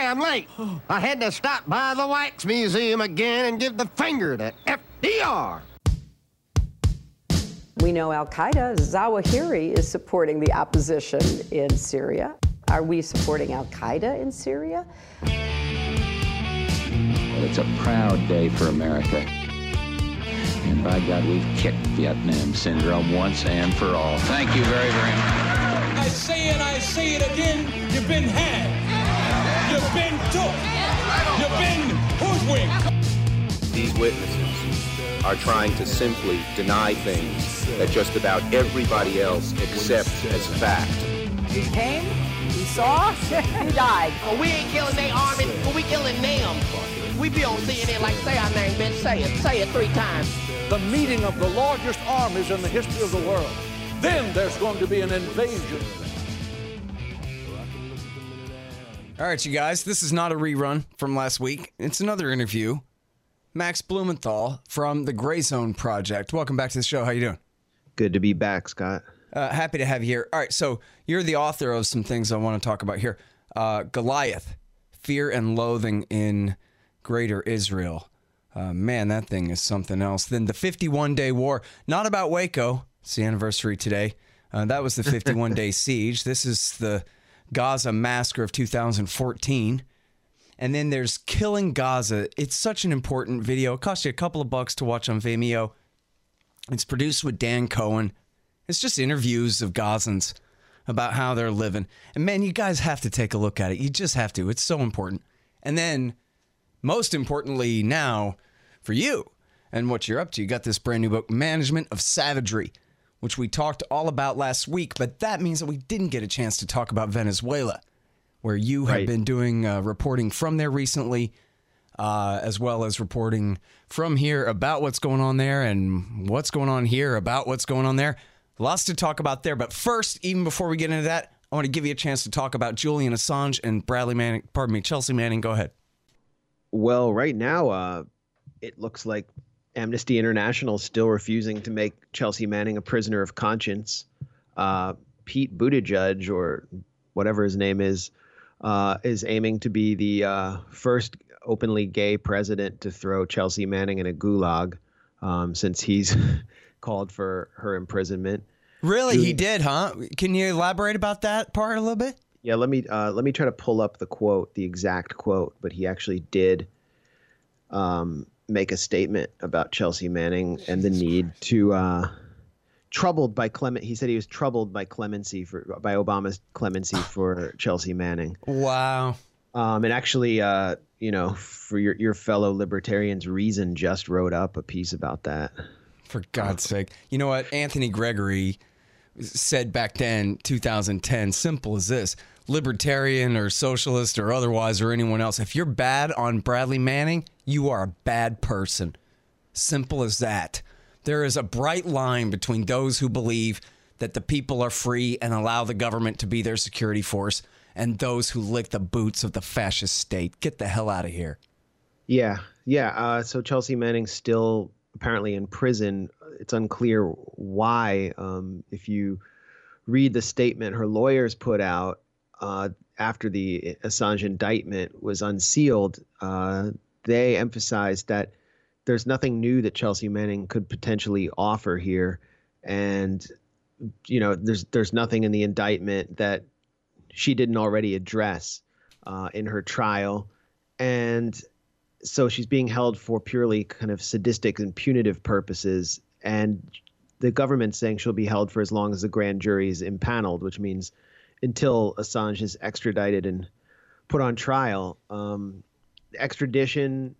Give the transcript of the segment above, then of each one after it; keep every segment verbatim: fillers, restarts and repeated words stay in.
damn late. I had to stop by the Wax Museum again and give the finger to F D R. We know Al-Qaeda, Zawahiri, is supporting the opposition in Syria. Are we supporting Al-Qaeda in Syria? Well, it's a proud day for America. And by God, we've kicked Vietnam syndrome once and for all. Thank you very, very much. I say it, I say it again, you've been had. You've been took. You've been hoodwinked. These witnesses are trying to simply deny things that just about everybody else accepts as fact. He came, he saw, he died. Well, we ain't killing their army, but we killing them. We be on C N N like, say our name, bitch, say it. Say it three times. The meeting of the largest armies in the history of the world. Then there's going to be an invasion. All right, you guys, this is not a rerun from last week. It's another interview. Max Blumenthal from the Gray Zone Project. Welcome back to the show. How you doing? Good to be back, Scott. Uh, happy to have you here. All right, so you're the author of some things I want to talk about here. Uh, Goliath, Fear and Loathing in Greater Israel. Uh, man, that thing is something else. Then the fifty-one day war, not about Waco. It's the anniversary today. Uh, that was the fifty-one day siege. This is the Gaza massacre of two thousand fourteen. And then there's Killing Gaza. It's such an important video. It costs you a couple of bucks to watch on Vimeo. It's produced with Dan Cohen. It's just interviews of Gazans about how they're living. And man, you guys have to take a look at it. You just have to. It's so important. And then, most importantly now, for you and what you're up to, you got this brand new book, Management of Savagery, which we talked all about last week. But that means that we didn't get a chance to talk about Venezuela, where you have Right. been doing uh, reporting from there recently, uh, as well as reporting from here about what's going on there and what's going on here about what's going on there. Lots to talk about there. But first, even before we get into that, I want to give you a chance to talk about Julian Assange and Bradley Manning, pardon me, Chelsea Manning. Go ahead. Well, right now, uh, it looks like Amnesty International is still refusing to make Chelsea Manning a prisoner of conscience. Uh, Pete Buttigieg, or whatever his name is, uh, is aiming to be the uh, first openly gay president to throw Chelsea Manning in a gulag, um, since he's called for her imprisonment. Really? He did, huh? Can you elaborate about that part a little bit? Yeah, let me uh, let me try to pull up the quote, the exact quote, but he actually did um, make a statement about Chelsea Manning and the need to uh, troubled by Clement. He said he was troubled by clemency for by Obama's clemency for Chelsea Manning. Wow. Um, and actually, uh, you know, for your your fellow libertarians, Reason just wrote up a piece about that. For God's sake. You know what? Anthony Gregory said back then, two thousand ten, simple as this. Libertarian or socialist or otherwise or anyone else, if you're bad on Bradley Manning, you are a bad person. Simple as that. There is a bright line between those who believe that the people are free and allow the government to be their security force and those who lick the boots of the fascist state. Get the hell out of here. Yeah, yeah. Uh, so Chelsea Manning's still apparently in prison. It's unclear why. Um, if you read the statement her lawyers put out uh, after the Assange indictment was unsealed, uh, they emphasized that there's nothing new that Chelsea Manning could potentially offer here. And, you know, there's there's nothing in the indictment that she didn't already address uh, in her trial. And so she's being held for purely kind of sadistic and punitive purposes. And the government's saying she'll be held for as long as the grand jury is impaneled, which means until Assange is extradited and put on trial. Um, extradition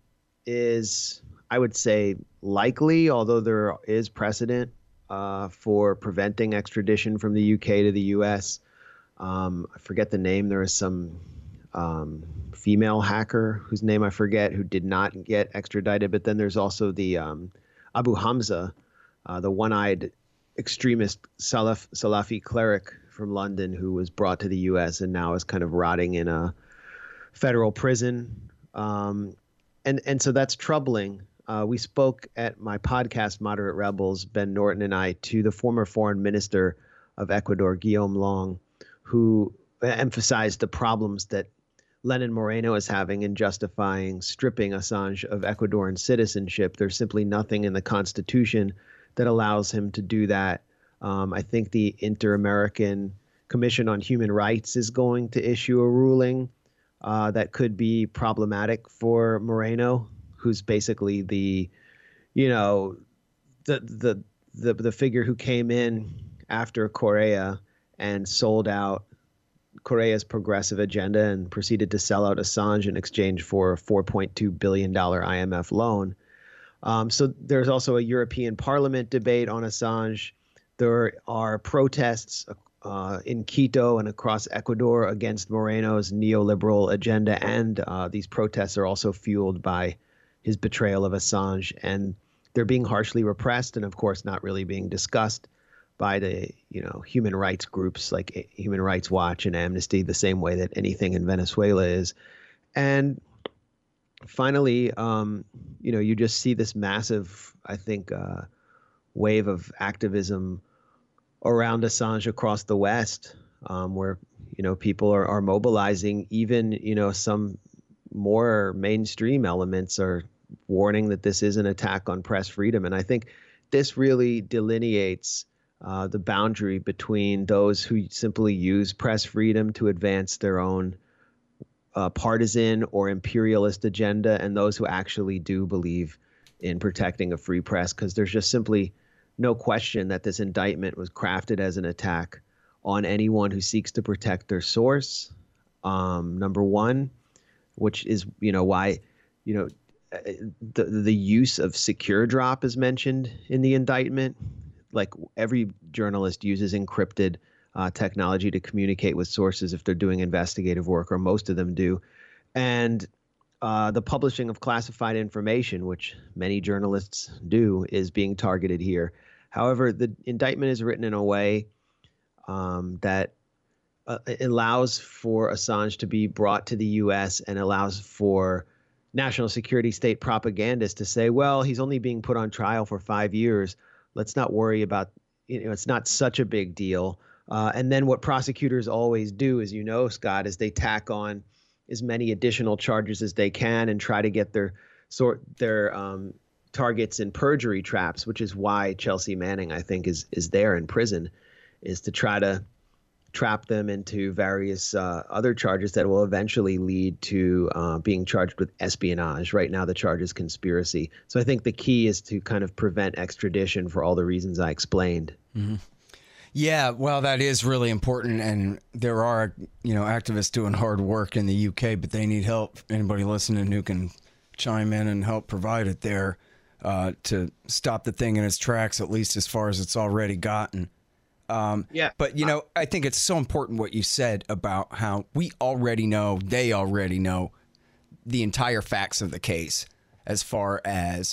is, I would say, likely, although there is precedent uh, for preventing extradition from the U K to the U S. Um, I forget the name. There is some um, female hacker whose name I forget who did not get extradited. But then there's also the um, Abu Hamza, uh, the one-eyed extremist Salaf, Salafi cleric from London who was brought to the U S and now is kind of rotting in a federal prison. Um, and, and so that's troubling. Uh, we spoke at my podcast, Moderate Rebels, Ben Norton and I, to the former foreign minister of Ecuador, Guillaume Long, who emphasized the problems that Lenin Moreno is having in justifying stripping Assange of Ecuadorian citizenship. There's simply nothing in the Constitution that allows him to do that. Um, I think the Inter-American Commission on Human Rights is going to issue a ruling uh, that could be problematic for Moreno, who's basically the, you know, the the the, the figure who came in after Correa and sold out Correa's progressive agenda and proceeded to sell out Assange in exchange for a four point two billion dollars I M F loan. Um, so there's also a European Parliament debate on Assange. There are protests uh, in Quito and across Ecuador against Moreno's neoliberal agenda, and uh, these protests are also fueled by his betrayal of Assange, and they're being harshly repressed and, of course, not really being discussed by the, you know, human rights groups like Human Rights Watch and Amnesty, the same way that anything in Venezuela is. And finally, um, you know, you just see this massive, I think, uh, wave of activism around Assange across the West, um, where, you know, people are, are mobilizing. Even, you know, some more mainstream elements are warning that this is an attack on press freedom. And I think this really delineates uh, the boundary between those who simply use press freedom to advance their own uh, partisan or imperialist agenda and those who actually do believe in protecting a free press, because there's just simply no question that this indictment was crafted as an attack on anyone who seeks to protect their source, um, number one, which is, you know, why, you know, the the use of secure drop is mentioned in the indictment. Like, every journalist uses encrypted uh, technology to communicate with sources if they're doing investigative work, or most of them do. And uh, the publishing of classified information, which many journalists do, is being targeted here. However, the indictment is written in a way um, that uh, allows for Assange to be brought to the U S and allows for national security state propagandists to say, well, he's only being put on trial for five years. Let's not worry about, you know, it's not such a big deal. Uh, and then what prosecutors always do, as you know, Scott, is they tack on as many additional charges as they can and try to get their sort their um, targets in perjury traps, which is why Chelsea Manning, I think, is is there in prison, is to try to trap them into various uh, other charges that will eventually lead to uh, being charged with espionage. Right now, the charge is conspiracy. So I think the key is to kind of prevent extradition for all the reasons I explained. Mm-hmm. Yeah, well, that is really important. And there are, you know, activists doing hard work in the U K, but they need help. Anybody listening who can chime in and help provide it there uh, to stop the thing in its tracks, at least as far as it's already gotten. Um, yeah, but, you know, I think it's so important what you said about how we already know, they already know the entire facts of the case as far as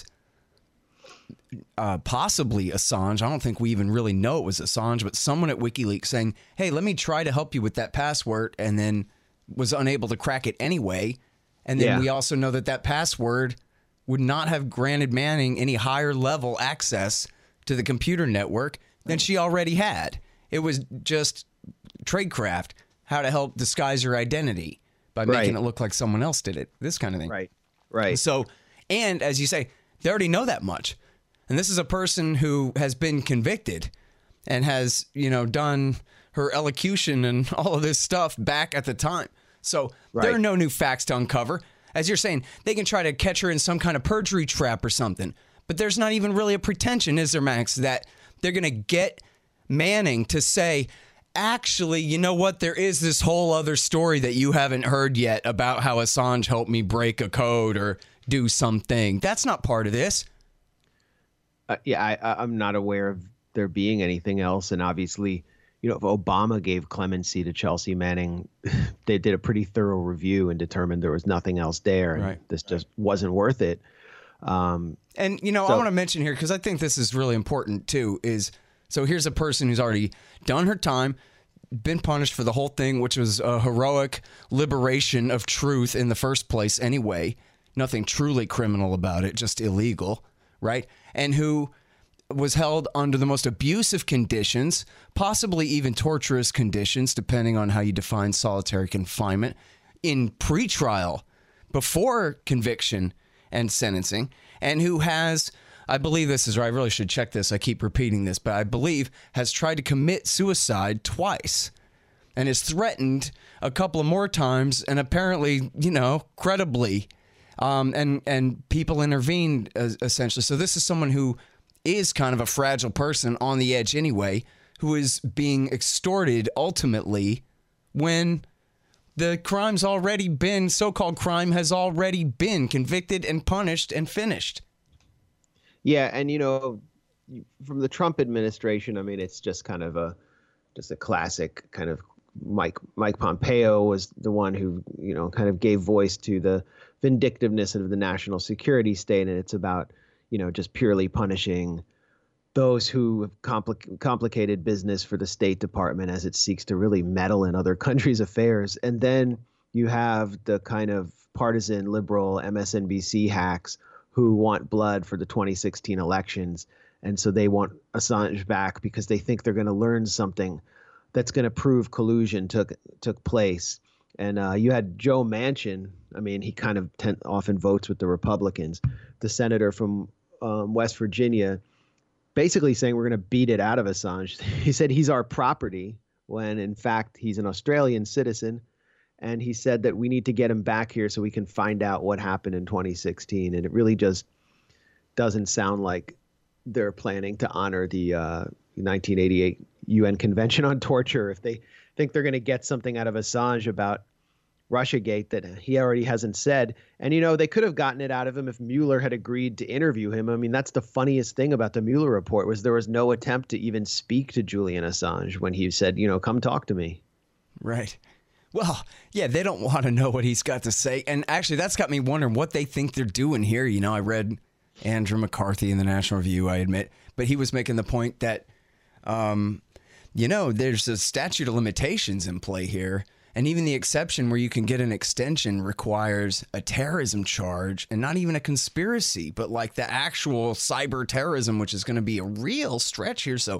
uh, possibly Assange. I don't think we even really know it was Assange, but someone at WikiLeaks saying, hey, let me try to help you with that password, and then was unable to crack it anyway. And then yeah. we also know that that password would not have granted Manning any higher level access to the computer network than she already had. It was just tradecraft, how to help disguise your identity by making right. it look like someone else did it. This kind of thing. Right, right. So, and as you say, they already know that much. And this is a person who has been convicted and has, you know, done her elocution and all of this stuff back at the time. So right. there are no new facts to uncover. As you're saying, they can try to catch her in some kind of perjury trap or something. But there's not even really a pretension, is there, Max, that they're going to get Manning to say, actually, you know what? There is this whole other story that you haven't heard yet about how Assange helped me break a code or do something. That's not part of this. Uh, yeah, I, I'm not aware of there being anything else. And obviously, you know, if Obama gave clemency to Chelsea Manning, they did a pretty thorough review and determined there was nothing else there. And right. this just wasn't worth it. Um, and, you know, so, I want to mention here, because I think this is really important, too, is so here's a person who's already done her time, been punished for the whole thing, which was a heroic liberation of truth in the first place anyway. Nothing truly criminal about it, just illegal, right? And who was held under the most abusive conditions, possibly even torturous conditions, depending on how you define solitary confinement. in pretrial before conviction and sentencing, and who has, I believe this is right, I really should check this, I keep repeating this, but I believe has tried to commit suicide twice and is threatened a couple of more times, and apparently, you know, credibly, um, and, and people intervened uh, essentially. So this is someone who is kind of a fragile person on the edge anyway, who is being extorted ultimately when the crime's already been, so-called crime has already been convicted and punished and finished. Yeah, and you know, from the Trump administration, I mean, it's just kind of a, just a classic kind of Mike Mike Pompeo was the one who, you know, kind of gave voice to the vindictiveness of the national security state, and it's about, you know, just purely punishing those who have compli- complicated business for the State Department as it seeks to really meddle in other countries' affairs. And then you have the kind of partisan liberal M S N B C hacks who want blood for the twenty sixteen elections. And so they want Assange back because they think they're going to learn something that's going to prove collusion took took place. And uh, you had Joe Manchin. I mean, he kind of ten- often votes with the Republicans, the senator from um, West Virginia, basically saying we're going to beat it out of Assange. He said he's our property when, in fact, he's an Australian citizen. And he said that we need to get him back here so we can find out what happened in twenty sixteen. And it really just doesn't sound like they're planning to honor the uh, nineteen eighty-eight U N Convention on Torture if they think they're going to get something out of Assange about Russiagate that he already hasn't said. And, you know, they could have gotten it out of him if Mueller had agreed to interview him. I mean, that's the funniest thing about the Mueller report was there was no attempt to even speak to Julian Assange when he said, you know, come talk to me. Right. Well, yeah, they don't want to know what he's got to say. And actually, that's got me wondering what they think they're doing here. You know, I read Andrew McCarthy in the National Review, I admit, but he was making the point that, um, you know, there's a statute of limitations in play here. And even the exception where you can get an extension requires a terrorism charge and not even a conspiracy, but like the actual cyber terrorism, which is going to be a real stretch here. So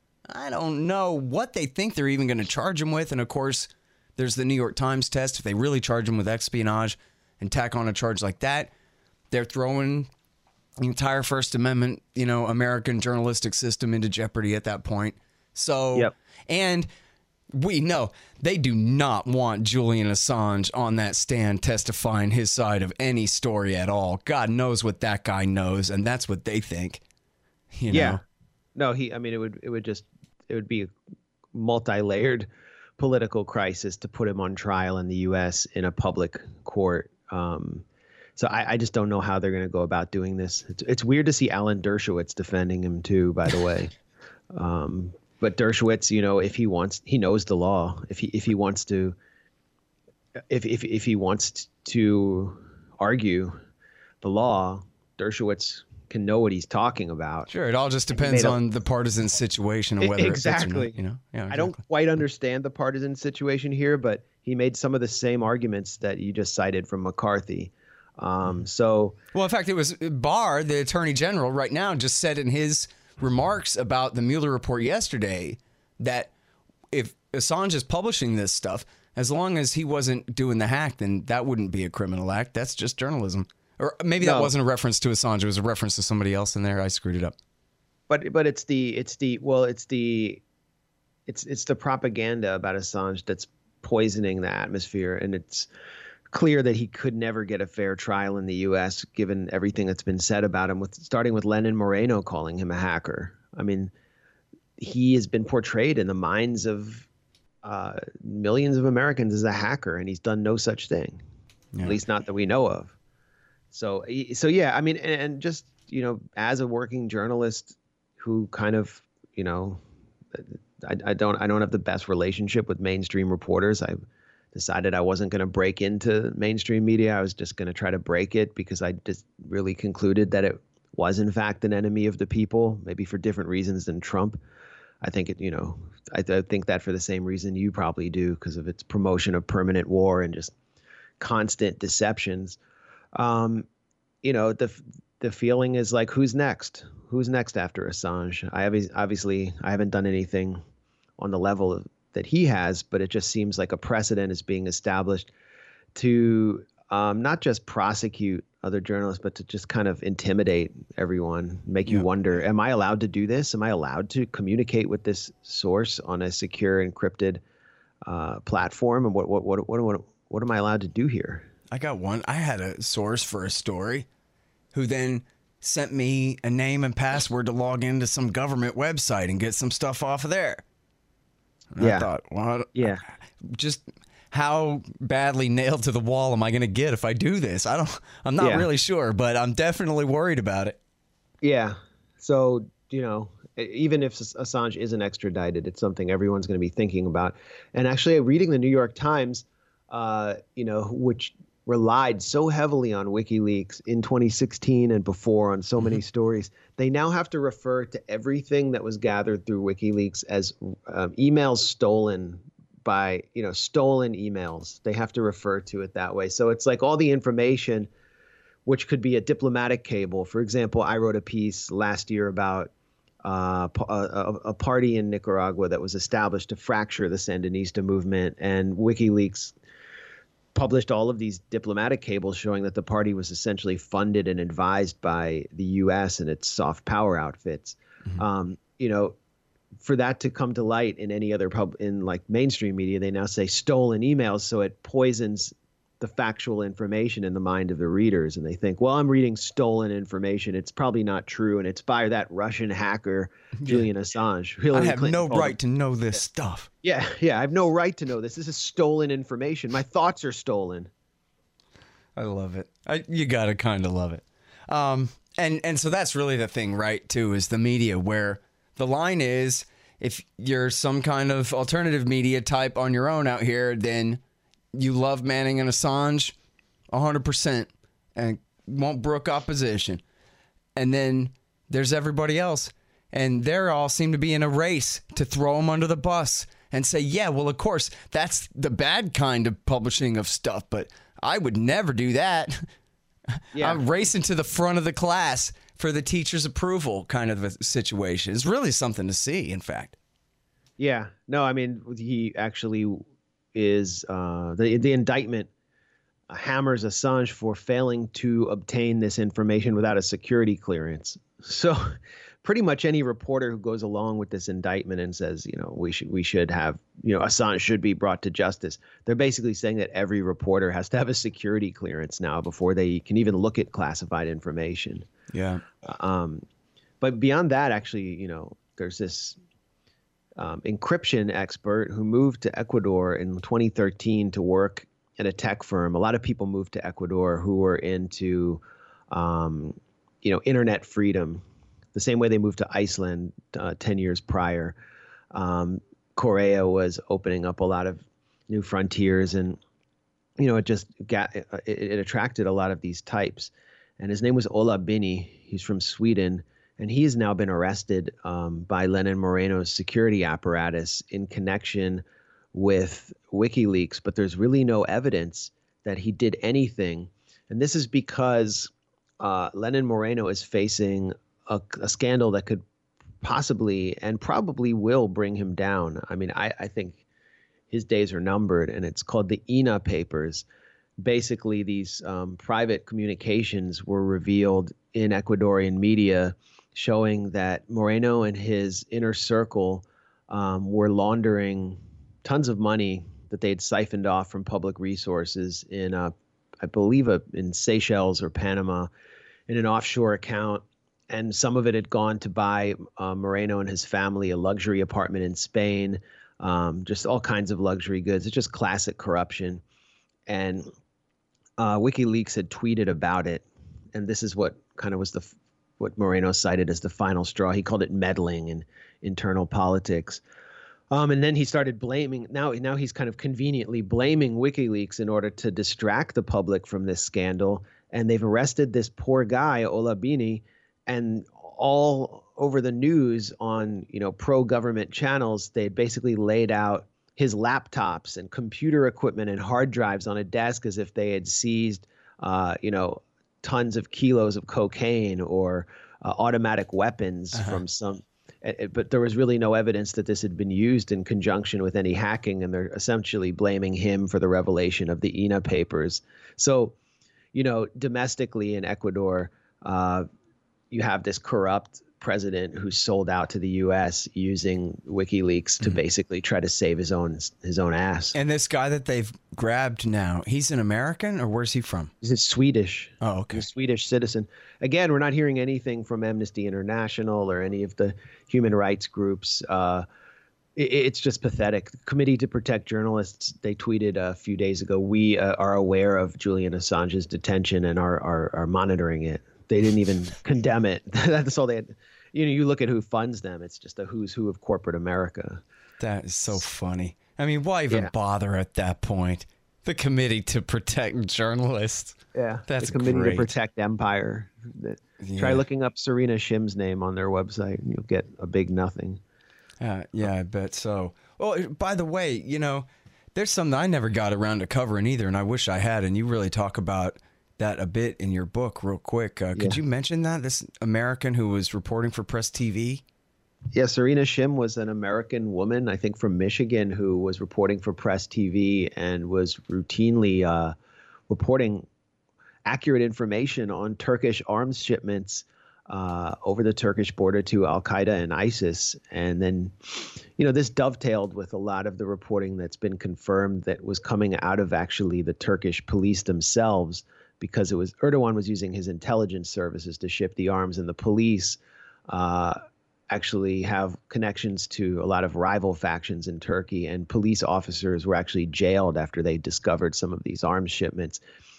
I don't know what they think they're even going to charge him with. And of course, there's the New York Times test. If they really charge him with espionage and tack on a charge like that, they're throwing the entire First Amendment, you know, American journalistic system into jeopardy at that point. So, yep. And we know they do not want Julian Assange on that stand testifying his side of any story at all. God knows what that guy knows, and that's what they think. You know? Yeah. No, he, I mean, it would, it would just, it would be a multi-layered political crisis to put him on trial in the U S in a public court. Um, so I, I just don't know how they're going to go about doing this. It's, it's weird to see Alan Dershowitz defending him too, by the way. Um, but Dershowitz, you know, if he wants, he knows the law. If he, if he wants to, if, if, if he wants to argue the law, Dershowitz can know what he's talking about. Sure, it all just depends on the partisan situation and whether exactly. it fits or not, you know. Yeah, exactly. I don't quite understand the partisan situation here, but he made some of the same arguments that you just cited from McCarthy. Um, so, well, in fact, it was Barr, the Attorney General, right now, just said in his remarks about the Mueller report yesterday that if Assange is publishing this stuff, as long as he wasn't doing the hack, then that wouldn't be a criminal act. That's just journalism. Or maybe that no. wasn't a reference to Assange. It was a reference to somebody else in there. I screwed it up. But but it's the it's the well it's the it's it's the propaganda about Assange that's poisoning the atmosphere, and it's clear that he could never get a fair trial in the U S given everything that's been said about him, with starting with Lenin Moreno calling him a hacker. I mean, he has been portrayed in the minds of uh, millions of Americans as a hacker, and he's done no such thing, yeah. At least not that we know of. So, so yeah, I mean, and, and just, you know, as a working journalist who kind of, you know, I, I don't, I don't have the best relationship with mainstream reporters. I decided I wasn't going to break into mainstream media. I was just going to try to break it because I just really concluded that it was in fact an enemy of the people, maybe for different reasons than Trump. I think it, you know, I, I think that for the same reason you probably do, because of its promotion of permanent war and just constant deceptions. Um, you know, the the feeling is like, who's next? Who's next after Assange? I have, obviously, I haven't done anything on the level of, that he has, but it just seems like a precedent is being established to um, not just prosecute other journalists, but to just kind of intimidate everyone, make you Yeah. wonder, am I allowed to do this? Am I allowed to communicate with this source on a secure, encrypted uh, platform? And what, what, what, what, what, what am I allowed to do here? I got one. I had a source for a story who then sent me a name and password to log into some government website and get some stuff off of there. And Yeah. I thought, well, Yeah. just how badly nailed to the wall am I going to get if I do this? I don't, I'm not Yeah. really sure, but I'm definitely worried about it. Yeah. So, you know, e- even if Ass- Assange isn't extradited, it's something everyone's going to be thinking about. And actually, reading the New York Times, uh, you know, which relied so heavily on WikiLeaks in twenty sixteen and before on so many stories, they now have to refer to everything that was gathered through WikiLeaks as um, emails stolen by, you know, stolen emails. They have to refer to it that way. So it's like all the information, which could be a diplomatic cable. For example, I wrote a piece last year about uh, p- a, a, a party in Nicaragua that was established to fracture the Sandinista movement, and WikiLeaks published all of these diplomatic cables showing that the party was essentially funded and advised by the U S and its soft power outfits. Mm-hmm. Um, you know, for that to come to light in any other pub in like mainstream media, they now say stolen emails. So it poisons the factual information in the mind of the readers. And they think, well, I'm reading stolen information. It's probably not true. And it's by that Russian hacker, Julian Assange. I Hillary have Clinton no told right him- to know this stuff. Yeah, yeah. I have no right to know this. This is stolen information. My thoughts are stolen. I love it. I, you gotta kind of love it. Um, and and so that's really the thing, right? Too, is the media, where the line is, if you're some kind of alternative media type on your own out here, then you love Manning and Assange, a hundred percent, and won't brook opposition. And then there's everybody else, and they all seem to be in a race to throw them under the bus and say, yeah, well, of course, that's the bad kind of publishing of stuff, but I would never do that. Yeah. I'm racing to the front of the class for the teacher's approval kind of a situation. It's really something to see, in fact. Yeah. No, I mean, he actually is uh, the the indictment hammers Assange for failing to obtain this information without a security clearance. So pretty much any reporter who goes along with this indictment and says, you know, we should we should have, you know, Assange should be brought to justice, they're basically saying that every reporter has to have a security clearance now before they can even look at classified information. Yeah. Um, but beyond that, actually, you know, there's this um, encryption expert who moved to Ecuador in twenty thirteen to work at a tech firm. A lot of people moved to Ecuador who were into, um, you know, internet freedom, the same way they moved to Iceland uh, ten years prior. Um, Correa was opening up a lot of new frontiers, and, you know, it just got, it, it attracted a lot of these types. And his name was Ola Bini. He's from Sweden, and he has now been arrested um, by Lenin Moreno's security apparatus in connection with WikiLeaks, but there's really no evidence that he did anything. And this is because uh, Lenin Moreno is facing a, a scandal that could possibly and probably will bring him down. I mean, I, I think his days are numbered, and it's called the I N A papers. Basically, these um, private communications were revealed in Ecuadorian media showing that Moreno and his inner circle um, were laundering tons of money that they had siphoned off from public resources in, uh, I believe, a, in Seychelles or Panama, in an offshore account. And some of it had gone to buy uh, Moreno and his family a luxury apartment in Spain, um, just all kinds of luxury goods. It's just classic corruption. And uh, WikiLeaks had tweeted about it. And this is what kind of was the what Moreno cited as the final straw. He called it meddling in internal politics. Um, and then he started blaming. Now, now he's kind of conveniently blaming WikiLeaks in order to distract the public from this scandal. And they've arrested this poor guy, Ola Bini, and all over the news on, you know, pro-government channels, they basically laid out his laptops and computer equipment and hard drives on a desk as if they had seized, uh, you know, tons of kilos of cocaine or uh, automatic weapons Uh-huh. from some. but there was really no evidence that this had been used in conjunction with any hacking, and they're essentially blaming him for the revelation of the I N A papers. So, you know, domestically in Ecuador, uh, you have this corrupt president who's sold out to the U S using WikiLeaks to mm-hmm. basically try to save his own his own ass. And this guy that they've grabbed now, he's an American, or where's he from? He's a Swedish. Oh, okay. He's a Swedish citizen. Again, we're not hearing anything from Amnesty International or any of the human rights groups. Uh, it, it's just pathetic. The Committee to Protect Journalists, they tweeted a few days ago, we uh, are aware of Julian Assange's detention and are, are, are monitoring it. They didn't even condemn it. That's all they had. You know, you look at who funds them. It's just a who's who of corporate America. That is so funny. I mean, why even yeah. bother at that point? The Committee to Protect Journalists. Yeah, that's the Committee great. to Protect Empire. Yeah. Try looking up Serena Shim's name on their website, and you'll get a big nothing. Uh, yeah, I bet so. Well, by the way, you know, there's something I never got around to covering either, and I wish I had, and you really talk about that a bit in your book real quick. Uh, could yeah. you mention that, this American who was reporting for Press T V? Yeah, Serena Shim was an American woman, I think from Michigan, who was reporting for Press T V and was routinely uh, reporting accurate information on Turkish arms shipments uh, over the Turkish border to Al-Qaeda and ISIS. And then, you know, this dovetailed with a lot of the reporting that's been confirmed that was coming out of actually the Turkish police themselves, because it was Erdogan was using his intelligence services to ship the arms, and the police uh, actually have connections to a lot of rival factions in Turkey, and police officers were actually jailed after they discovered some of these arms shipments.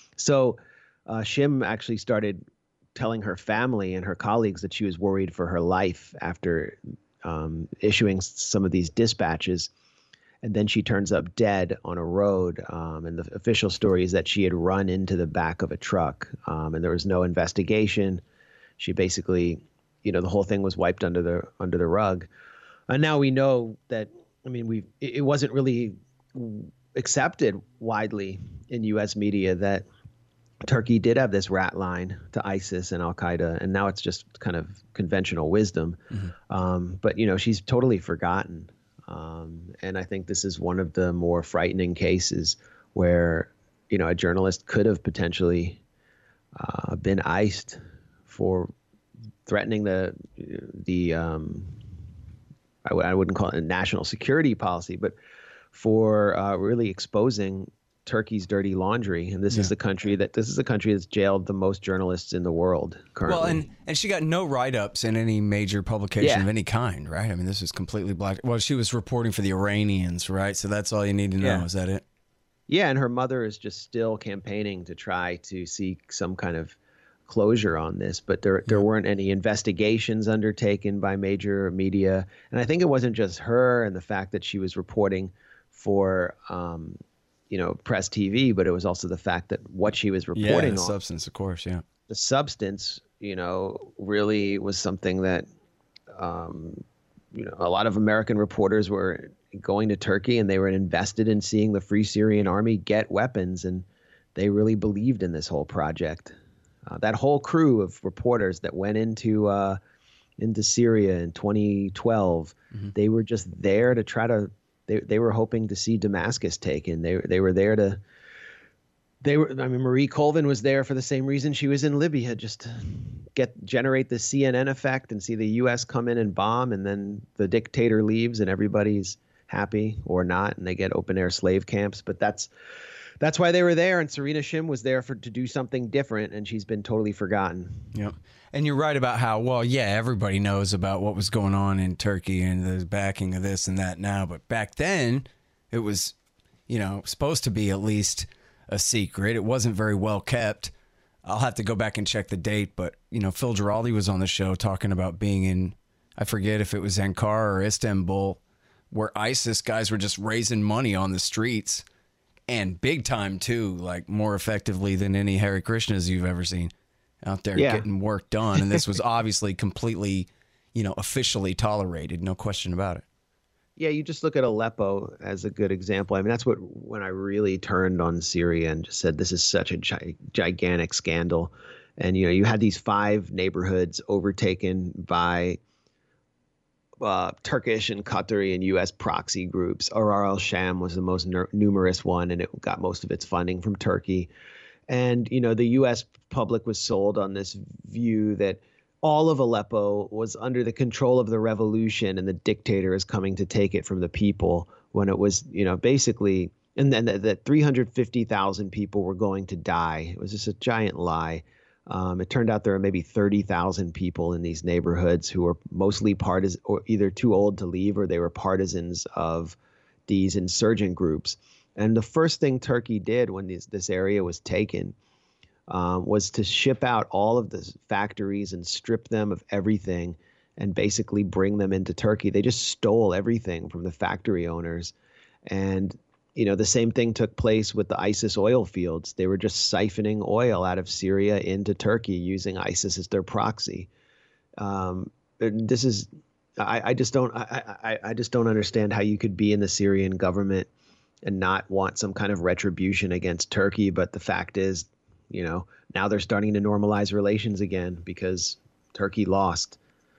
So uh, Shim actually started telling her family and her colleagues that she was worried for her life after um, issuing some of these dispatches. And then she turns up dead on a road. Um, and the official story is that she had run into the back of a truck, um, and there was no investigation. She basically, you know, the whole thing was wiped under the under the rug. And now we know that, I mean, we it, it wasn't really accepted widely in U S media that Turkey did have this rat line to ISIS and Al-Qaeda, and now it's just kind of conventional wisdom. Mm-hmm. Um, but, you know, she's totally forgotten. Um, and I think this is one of the more frightening cases where, you know, a journalist could have potentially uh, been iced for threatening the the um, I w- I wouldn't call it a national security policy, but for uh, really exposing Turkey's dirty laundry. And this yeah. is the country that this is the country that's jailed the most journalists in the world currently. Well, and, and she got no write-ups in any major publication yeah. of any kind, right? I mean, this is completely black. Well, she was reporting for the Iranians, right? So that's all you need to know. Yeah. Is that it? Yeah, and her mother is just still campaigning to try to seek some kind of closure on this, but there there yeah. weren't any investigations undertaken by major media. And I think it wasn't just her and the fact that she was reporting for um, you know, Press T V, but it was also the fact that what she was reporting yeah, the on, substance, of course, yeah. The substance, you know, really was something that, um, you know, a lot of American reporters were going to Turkey and they were invested in seeing the Free Syrian Army get weapons, and they really believed in this whole project. Uh, that whole crew of reporters that went into uh, into Syria in twenty twelve, mm-hmm. they were just there to try to. They they were hoping to see Damascus taken. They they were there to. They were. I mean, Marie Colvin was there for the same reason she was in Libya, just to get generate the C N N effect and see the U S come in and bomb, and then the dictator leaves and everybody's happy or not, and they get open air slave camps. But that's that's why they were there. And Serena Shim was there for to do something different, and she's been totally forgotten. Yep. And you're right about how, well, yeah, everybody knows about what was going on in Turkey and the backing of this and that now. But back then, it was, you know, supposed to be at least a secret. It wasn't very well kept. I'll have to go back and check the date. But, you know, Phil Giraldi was on the show talking about being in, I forget if it was Ankara or Istanbul, where ISIS guys were just raising money on the streets, and big time, too, like more effectively than any Hare Krishnas you've ever seen. Out there yeah. getting work done. And this was obviously completely, you know, officially tolerated. No question about it. Yeah, you just look at Aleppo as a good example. I mean, that's what when I really turned on Syria and just said, this is such a gi- gigantic scandal. And, you know, you had these five neighborhoods overtaken by uh, Turkish and Qatari and U S proxy groups. Arar al-Sham was the most ner- numerous one, and it got most of its funding from Turkey. And, you know, the U S public was sold on this view that all of Aleppo was under the control of the revolution and the dictator is coming to take it from the people, when it was, you know, basically, and then that, that three hundred fifty thousand people were going to die. It was just a giant lie. Um, it turned out there were maybe thirty thousand people in these neighborhoods who were mostly partisans, or either too old to leave, or they were partisans of these insurgent groups. And the first thing Turkey did when this, this area was taken um, was to ship out all of the factories and strip them of everything and basically bring them into Turkey. They just stole everything from the factory owners. And you know, the same thing took place with the ISIS oil fields. They were just siphoning oil out of Syria into Turkey using ISIS as their proxy. Um, this is, I, I just don't, I, I, I just don't understand how you could be in the Syrian government and not want some kind of retribution against Turkey. But the fact is, you know, now they're starting to normalize relations again because Turkey lost.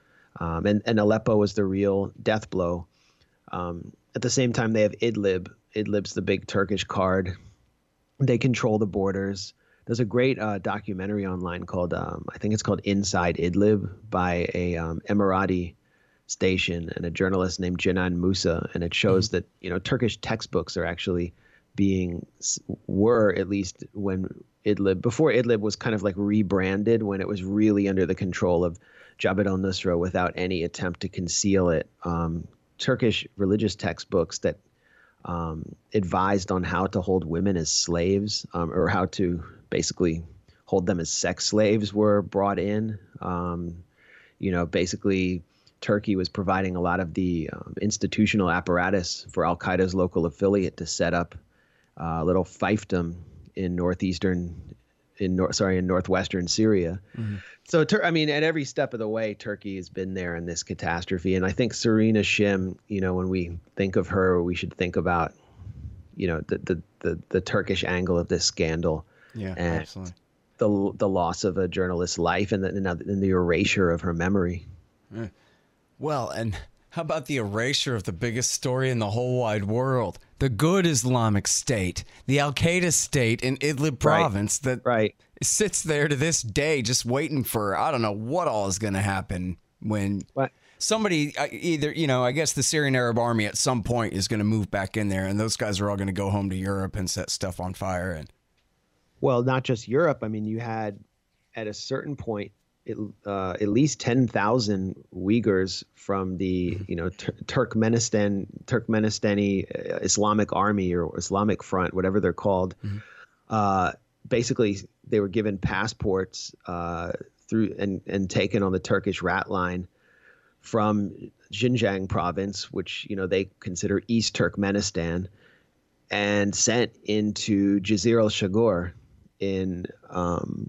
Um, and, and Aleppo was the real death blow. Um, at the same time, they have Idlib. Idlib's the big Turkish card. They control the borders. There's a great uh, documentary online called, um, I think it's called Inside Idlib, by a um, Emirati station and a journalist named Jinan Musa. And it shows mm-hmm. that, you know, Turkish textbooks are actually being, were at least when Idlib, before Idlib was kind of like rebranded, when it was really under the control of Jabhat al-Nusra without any attempt to conceal it. Um, Turkish religious textbooks that Um, advised on how to hold women as slaves, um, or how to basically hold them as sex slaves, were brought in. Um, you know, basically, Turkey was providing a lot of the um, institutional apparatus for Al-Qaeda's local affiliate to set up a uh, little fiefdom in northeastern, in nor- sorry, in northwestern Syria. Mm-hmm. So, I mean, at every step of the way, Turkey has been there in this catastrophe. And I think Serena Shim, you know, when we think of her, we should think about, you know, the the the, the Turkish angle of this scandal. Yeah, and absolutely. The the loss of a journalist's life and the, and the erasure of her memory. Yeah. Well, and how about the erasure of the biggest story in the whole wide world? The good Islamic State, the Al-Qaeda state in Idlib province right. that right. sits there to this day just waiting for, I don't know what all is going to happen when what? somebody, either, you know, I guess the Syrian Arab Army at some point is going to move back in there, and those guys are all going to go home to Europe and set stuff on fire. And Well, not just Europe. I mean, you had at a certain point, It, uh, at least ten thousand Uyghurs from the, you know, Tur- Turkmenistan, Turkmenistani Islamic Army or Islamic Front, whatever they're called. Mm-hmm. Uh, basically, they were given passports uh, through and, and taken on the Turkish rat line from Xinjiang province, which, you know, they consider East Turkmenistan, and sent into Jazir al-Shagur in um,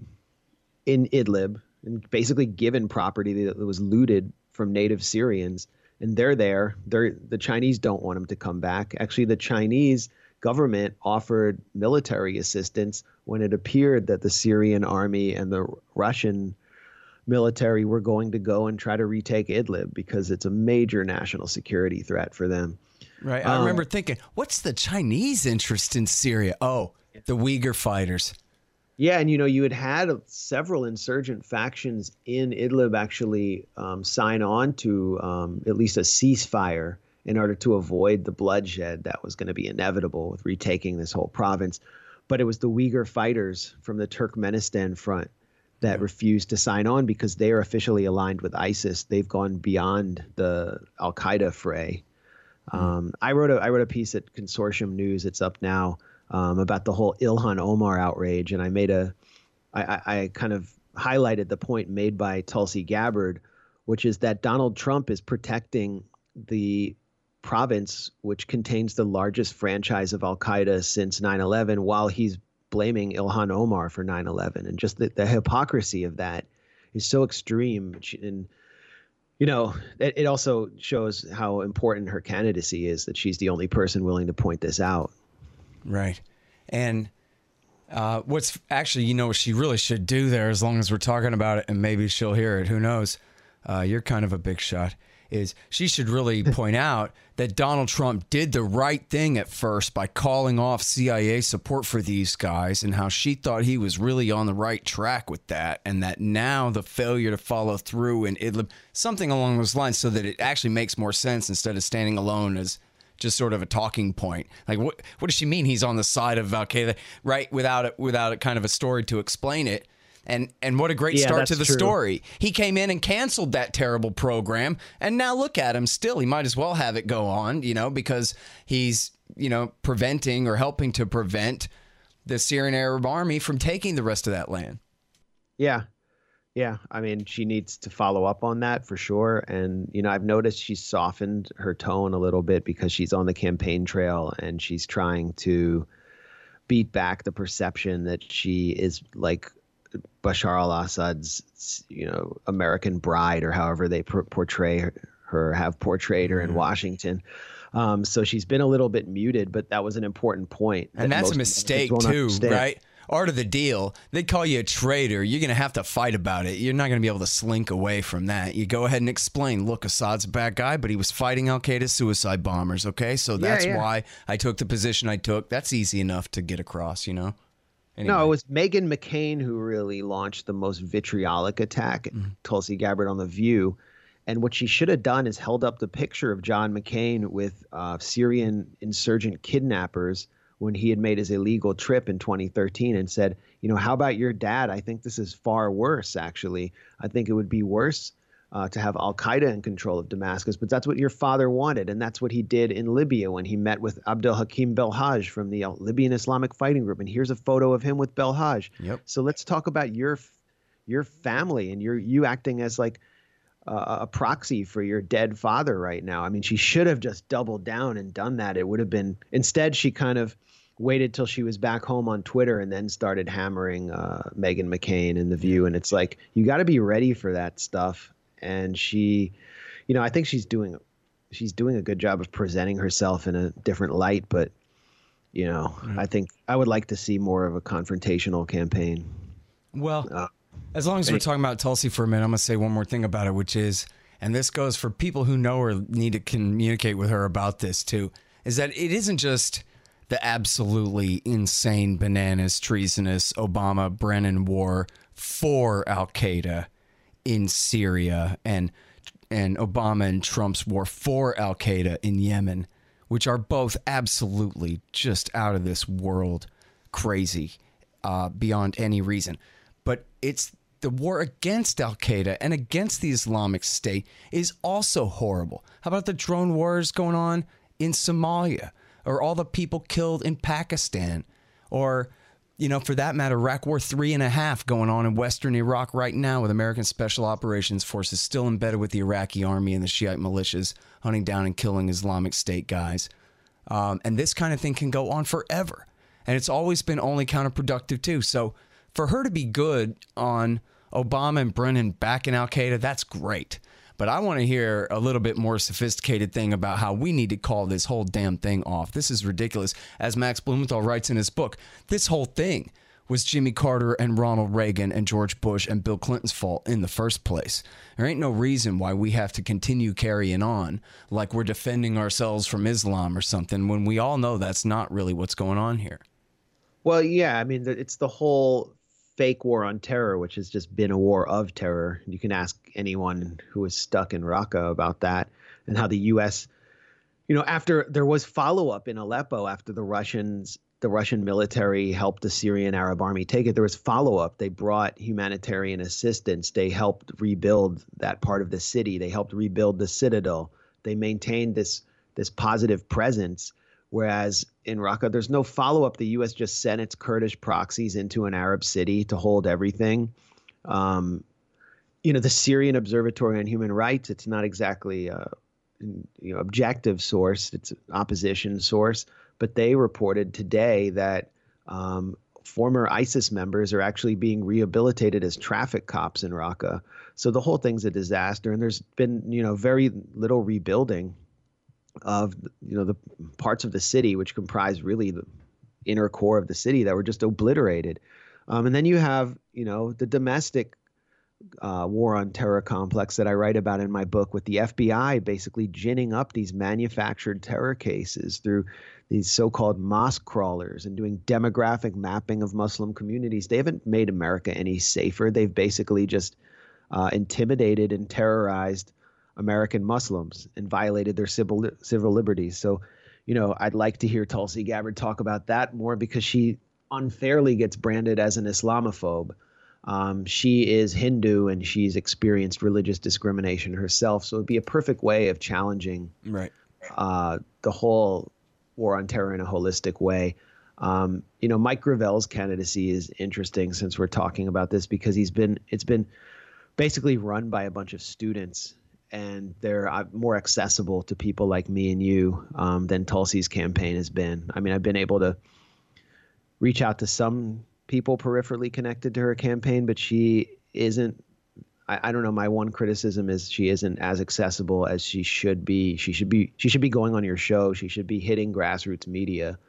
in Idlib. And basically given property that was looted from native Syrians. And they're there. They're, the Chinese don't want them to come back. Actually, the Chinese government offered military assistance when it appeared that the Syrian army and the Russian military were going to go and try to retake Idlib because it's a major national security threat for them. Right. I um, remember thinking, what's the Chinese interest in Syria? Oh, the Uyghur fighters. Yeah, and you know, you had had several insurgent factions in Idlib actually um, sign on to um, at least a ceasefire in order to avoid the bloodshed that was going to be inevitable with retaking this whole province. But it was the Uyghur fighters from the Turkmenistan front that yeah. refused to sign on because they are officially aligned with ISIS. They've gone beyond the Al-Qaeda fray. Mm. Um, I wrote a I wrote a piece at Consortium News. It's up now. Um, about the whole Ilhan Omar outrage. And I made a, I, I, I kind of highlighted the point made by Tulsi Gabbard, which is that Donald Trump is protecting the province, which contains the largest franchise of Al-Qaeda since nine eleven, while he's blaming Ilhan Omar for nine eleven. And just the, the hypocrisy of that is so extreme. And, you know, it, it also shows how important her candidacy is, that she's the only person willing to point this out. Right. And uh, what's actually, you know, what she really should do there, as long as we're talking about it, and maybe she'll hear it, who knows, uh, you're kind of a big shot, is she should really point out that Donald Trump did the right thing at first by calling off C I A support for these guys, and how she thought he was really on the right track with that, and that now the failure to follow through in Idlib, something along those lines, so that it actually makes more sense instead of standing alone as just sort of a talking point. Like, what what does she mean he's on the side of Al-Qaeda, right, without it, without a kind of a story to explain it? And and what a great Yeah, start that's to the true. story. He came in and canceled that terrible program, and now look at him still. He might as well have it go on, you know, because he's, you know, preventing or helping to prevent the Syrian Arab army from taking the rest of that land. Yeah. Yeah. I mean, she needs to follow up on that for sure. And, you know, I've noticed she's softened her tone a little bit because she's on the campaign trail and she's trying to beat back the perception that she is like Bashar al-Assad's, you know, American bride, or however they pr- portray her, her, have portrayed her in Washington. Um, so she's been a little bit muted, but that was an important point. And that that's a most mistake Americans won't too, understand. right? Art of the deal. They call you a traitor. You're going to have to fight about it. You're not going to be able to slink away from that. You go ahead and explain, look, Assad's a bad guy, but he was fighting Al-Qaeda suicide bombers, okay? So that's yeah. why I took the position I took. That's easy enough to get across, you know? Anyway. No, it was Meghan McCain who really launched the most vitriolic attack at Mm-hmm. Tulsi Gabbard on The View. And what she should have done is held up the picture of John McCain with uh, Syrian insurgent kidnappers when he had made his illegal trip in twenty thirteen and said, you know, how about your dad? I think this is far worse, actually. I think it would be worse uh, to have Al-Qaeda in control of Damascus, but that's what your father wanted. And that's what he did in Libya when he met with Abdel Hakim Belhaj from the Libyan Islamic Fighting Group. And here's a photo of him with Belhaj. Yep. So let's talk about your your family and your you acting as like uh, a proxy for your dead father right now. I mean, she should have just doubled down and done that. It would have been, instead she kind of waited till she was back home on Twitter and then started hammering uh, Meghan McCain and The View. And it's like, you got to be ready for that stuff. And she, you know, I think she's doing, she's doing a good job of presenting herself in a different light. But, you know, mm-hmm. I think I would like to see more of a confrontational campaign. Well, uh, as long as we're talking about Tulsi for a minute, I'm going to say one more thing about it, which is, and this goes for people who know or need to communicate with her about this too, is that it isn't just the absolutely insane, bananas, treasonous Obama-Brennan war for Al-Qaeda in Syria and and Obama and Trump's war for Al-Qaeda in Yemen, which are both absolutely just out of this world crazy uh, beyond any reason. But it's the war against Al-Qaeda and against the Islamic State is also horrible. How about the drone wars going on in Somalia? Or all the people killed in Pakistan, or, you know, for that matter, Iraq War three and a half going on in Western Iraq right now with American Special Operations Forces still embedded with the Iraqi army and the Shiite militias hunting down and killing Islamic State guys. Um, and this kind of thing can go on forever. And it's always been only counterproductive too. So for her to be good on Obama and Brennan backing Al-Qaeda, that's great. But I want to hear a little bit more sophisticated thing about how we need to call this whole damn thing off. This is ridiculous. As Max Blumenthal writes in his book, this whole thing was Jimmy Carter and Ronald Reagan and George Bush and Bill Clinton's fault in the first place. There ain't no reason why we have to continue carrying on like we're defending ourselves from Islam or something when we all know that's not really what's going on here. Well, yeah, I mean, it's the whole fake war on terror, which has just been a war of terror. You can ask anyone who was stuck in Raqqa about that and how the U S, you know, after there was follow up in Aleppo after the Russians, the Russian military helped the Syrian Arab army take it. There was follow up. They brought humanitarian assistance. They helped rebuild that part of the city. They helped rebuild the citadel. They maintained this this positive presence. Whereas in Raqqa, there's no follow-up. The U S just sent its Kurdish proxies into an Arab city to hold everything. Um, you know, the Syrian Observatory on Human Rights, it's not exactly a you know, objective source. It's an opposition source. But they reported today that um, former ISIS members are actually being rehabilitated as traffic cops in Raqqa. So the whole thing's a disaster. And there's been, you know, very little rebuilding of, you know, the parts of the city which comprise really the inner core of the city that were just obliterated. Um, and then you have, you know, the domestic uh, war on terror complex that I write about in my book, with the F B I basically ginning up these manufactured terror cases through these so-called mosque crawlers and doing demographic mapping of Muslim communities. They haven't made America any safer. They've basically just uh, intimidated and terrorized American Muslims and violated their civil civil liberties. So, you know, I'd like to hear Tulsi Gabbard talk about that more, because she unfairly gets branded as an Islamophobe. Um, she is Hindu and she's experienced religious discrimination herself. So it'd be a perfect way of challenging right. uh, the whole war on terror in a holistic way. Um, you know, Mike Gravel's candidacy is interesting, since we're talking about this, because he's been it's been basically run by a bunch of students, and they're uh, more accessible to people like me and you um, than Tulsi's campaign has been. I mean, I've been able to reach out to some people peripherally connected to her campaign, but she isn't. I, I don't know. My one criticism is she isn't as accessible as she should be. She should be. She should be going on your show. She should be hitting grassroots media,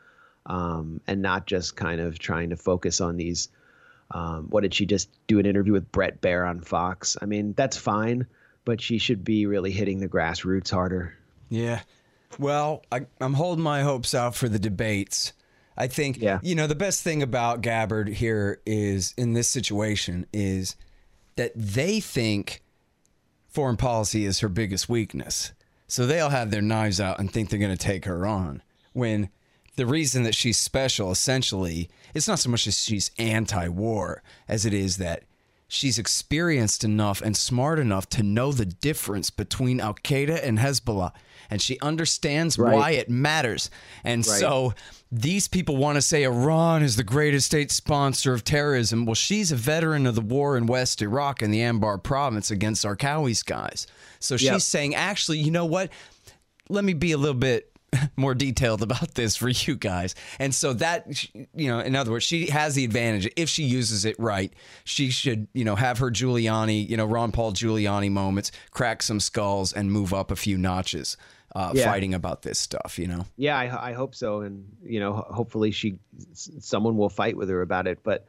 um, and not just kind of trying to focus on these. Um, what did she just do an interview with Brett Baer on Fox? I mean, that's fine, but she should be really hitting the grassroots harder. Yeah. Well, I, I'm holding my hopes out for the debates. I think, yeah. you know, the best thing about Gabbard here is, in this situation, is that they think foreign policy is her biggest weakness. So they'll have their knives out and think they're going to take her on. When the reason that she's special, essentially, it's not so much as she's anti-war as it is that she's experienced enough and smart enough to know the difference between Al-Qaeda and Hezbollah. And she understands right. why it matters. And right. so these people want to say Iran is the greatest state sponsor of terrorism. Well, she's a veteran of the war in West Iraq and the Anbar province against Zarqawi's guys. So she's yep. saying, actually, you know what? Let me be a little bit more detailed about this for you guys. And so that, you know, in other words, she has the advantage. If she uses it right, she should, you know, have her Giuliani, you know, Ron Paul Giuliani moments, crack some skulls and move up a few notches. Uh, yeah. Fighting about this stuff, you know? Yeah, I, I hope so. And, you know, hopefully she, someone will fight with her about it. But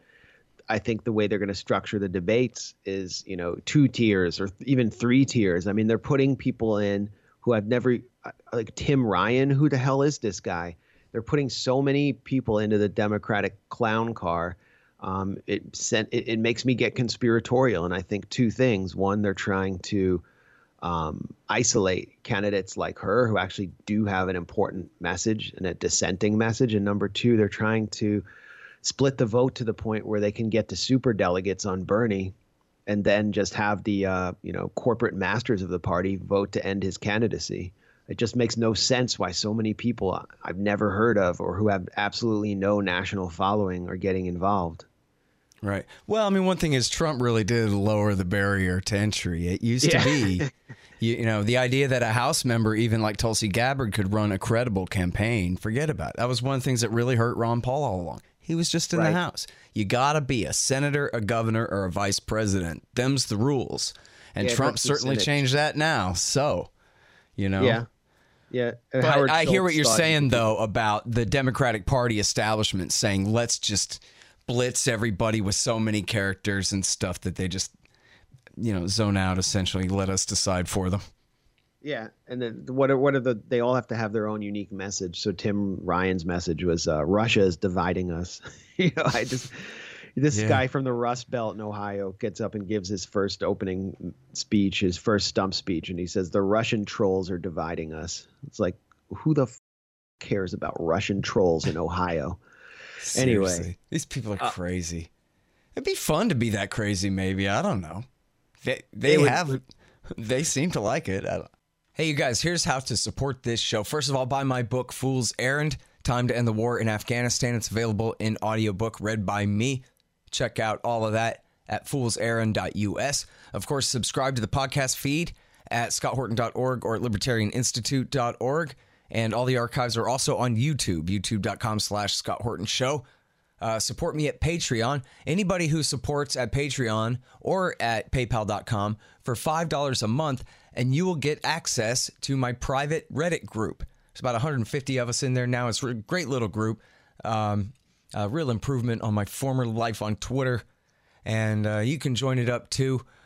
I think the way they're going to structure the debates is, you know, two tiers or even three tiers. I mean, they're putting people in who I've never, like Tim Ryan, who the hell is this guy? They're putting so many people into the Democratic clown car. Um, it, sent, it, it makes me get conspiratorial. And I think two things. One, they're trying to Um, isolate candidates like her who actually do have an important message and a dissenting message. And number two, they're trying to split the vote to the point where they can get to super delegates on Bernie and then just have the, uh, you know, corporate masters of the party vote to end his candidacy. It just makes no sense why so many people I've never heard of or who have absolutely no national following are getting involved. Right. Well, I mean, one thing is Trump really did lower the barrier to entry. It used yeah. to be, you, you know, the idea that a House member, even like Tulsi Gabbard, could run a credible campaign. Forget about it. That was one of the things that really hurt Ron Paul all along. He was just in right. the House. You got to be a senator, a governor, or a vice president. Them's the rules. And yeah, Trump certainly changed that now. So, you know. Yeah. Yeah. But Howard I hear what you're saying, though, about the Democratic Party establishment saying, let's just blitz everybody with so many characters and stuff that they just, you know, zone out, essentially, let us decide for them. Yeah. And then what are, what are the, they all have to have their own unique message. So Tim Ryan's message was uh, Russia is dividing us. you know, I just, this yeah. guy from the Rust Belt in Ohio gets up and gives his first opening speech, his first stump speech. And he says, the Russian trolls are dividing us. It's like, who the f- cares about Russian trolls in Ohio? Seriously, anyway, these people are uh, crazy. It'd be fun to be that crazy, maybe. I don't know. They they, they have, would, they seem to like it. I don't. Hey, you guys, here's how to support this show. First of all, buy my book, Fool's Errand, Time to End the War in Afghanistan. It's available in audiobook, read by me. Check out all of that at fools errand dot U S. Of course, subscribe to the podcast feed at scott horton dot org or at libertarian institute dot org. And all the archives are also on YouTube, youtube.com slash Scott Horton Show. Uh, support me at Patreon. Anybody who supports at Patreon or at paypal dot com for five dollars a month, and you will get access to my private Reddit group. There's about one hundred fifty of us in there now. It's a great little group. Um, a real improvement on my former life on Twitter. And uh, you can join it up too.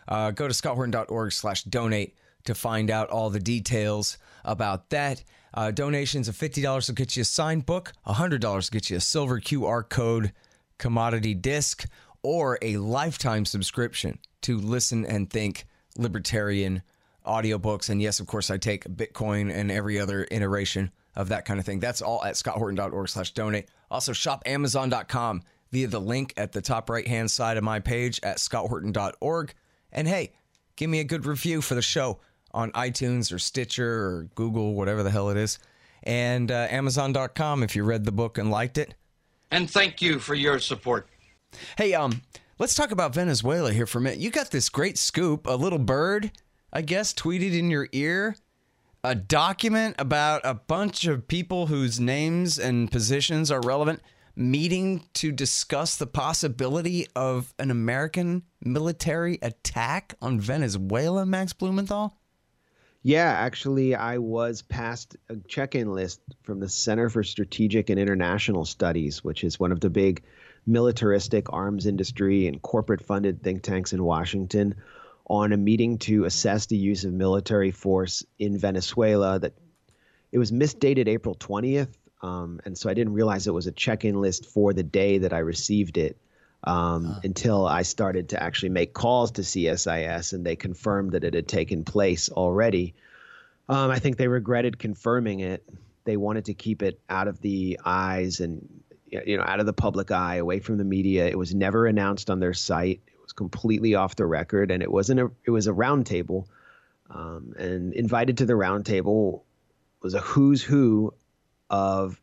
Uh, go to scotthorton.org slash donate to find out all the details about that. Uh, donations of fifty dollars will get you a signed book, one hundred dollars will get you a silver Q R code commodity disc, or a lifetime subscription to Listen and Think libertarian audiobooks. And yes, of course, I take Bitcoin and every other iteration of that kind of thing. That's all at scotthorton.org slash donate. Also, shop amazon dot com via the link at the top right-hand side of my page at scotthorton dot org. And hey, give me a good review for the show on iTunes or Stitcher or Google, whatever the hell it is. And uh, amazon dot com if you read the book and liked it. And thank you for your support. Hey, um, let's talk about Venezuela here for a minute. You got this great scoop, a little bird, I guess, tweeted in your ear, a document about a bunch of people whose names and positions are relevant, meeting to discuss the possibility of an American military attack on Venezuela, Max Blumenthal? Yeah, actually, I was passed a check-in list from the Center for Strategic and International Studies, which is one of the big militaristic arms industry and corporate-funded think tanks in Washington, on a meeting to assess the use of military force in Venezuela. That it was misdated April twentieth, um, and so I didn't realize it was a check-in list for the day that I received it um, uh. until I started to actually make calls to C S I S, and they confirmed that it had taken place already. Um, I think they regretted confirming it. They wanted to keep it out of the eyes and, you know, out of the public eye, away from the media. It was never announced on their site. It was completely off the record, and it wasn't a, it was a roundtable. Um, and invited to the roundtable was a who's who of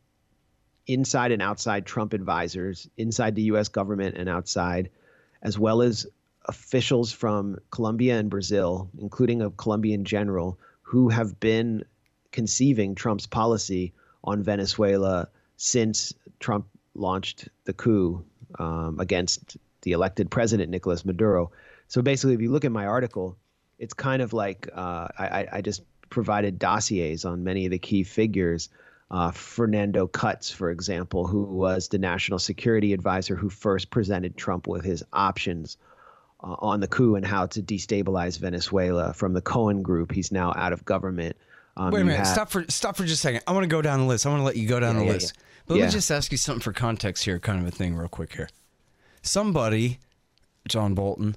inside and outside Trump advisors, inside the U S government and outside, as well as officials from Colombia and Brazil, including a Colombian general, who have been conceiving Trump's policy on Venezuela since Trump launched the coup um, against the elected president, Nicolas Maduro. So basically, if you look at my article, it's kind of like uh, I, I just provided dossiers on many of the key figures. Uh, Fernando Cutts, for example, who was the national security advisor who first presented Trump with his options uh, on the coup and how to destabilize Venezuela. From the Cohen Group, he's now out of government. Um, Wait a minute, have, stop for stop for just a second. I want to go down the list. I want to let you go down yeah, the yeah, list. Yeah. But let yeah. me just ask you something for context here, kind of a thing real quick here. Somebody, John Bolton,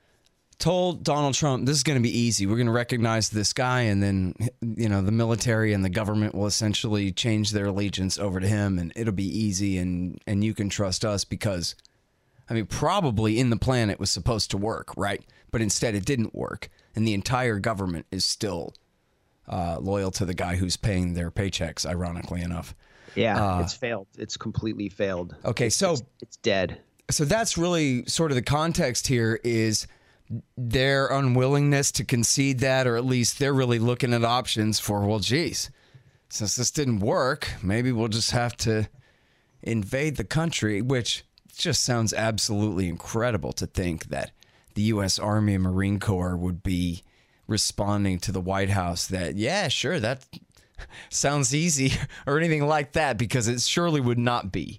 told Donald Trump, this is going to be easy. We're going to recognize this guy, and then, you know, the military and the government will essentially change their allegiance over to him, and it'll be easy, and, and you can trust us because, I mean, probably in the plan it was supposed to work, right? But instead it didn't work, and the entire government is still uh, loyal to the guy who's paying their paychecks, ironically enough. Yeah, uh, it's failed. It's completely failed. Okay, so it's, it's dead. So that's really sort of the context here is their unwillingness to concede that, or at least they're really looking at options for, well, geez, since this didn't work, maybe we'll just have to invade the country, which just sounds absolutely incredible to think that the U S Army and Marine Corps would be responding to the White House that, yeah, sure, that sounds easy or anything like that, because it surely would not be.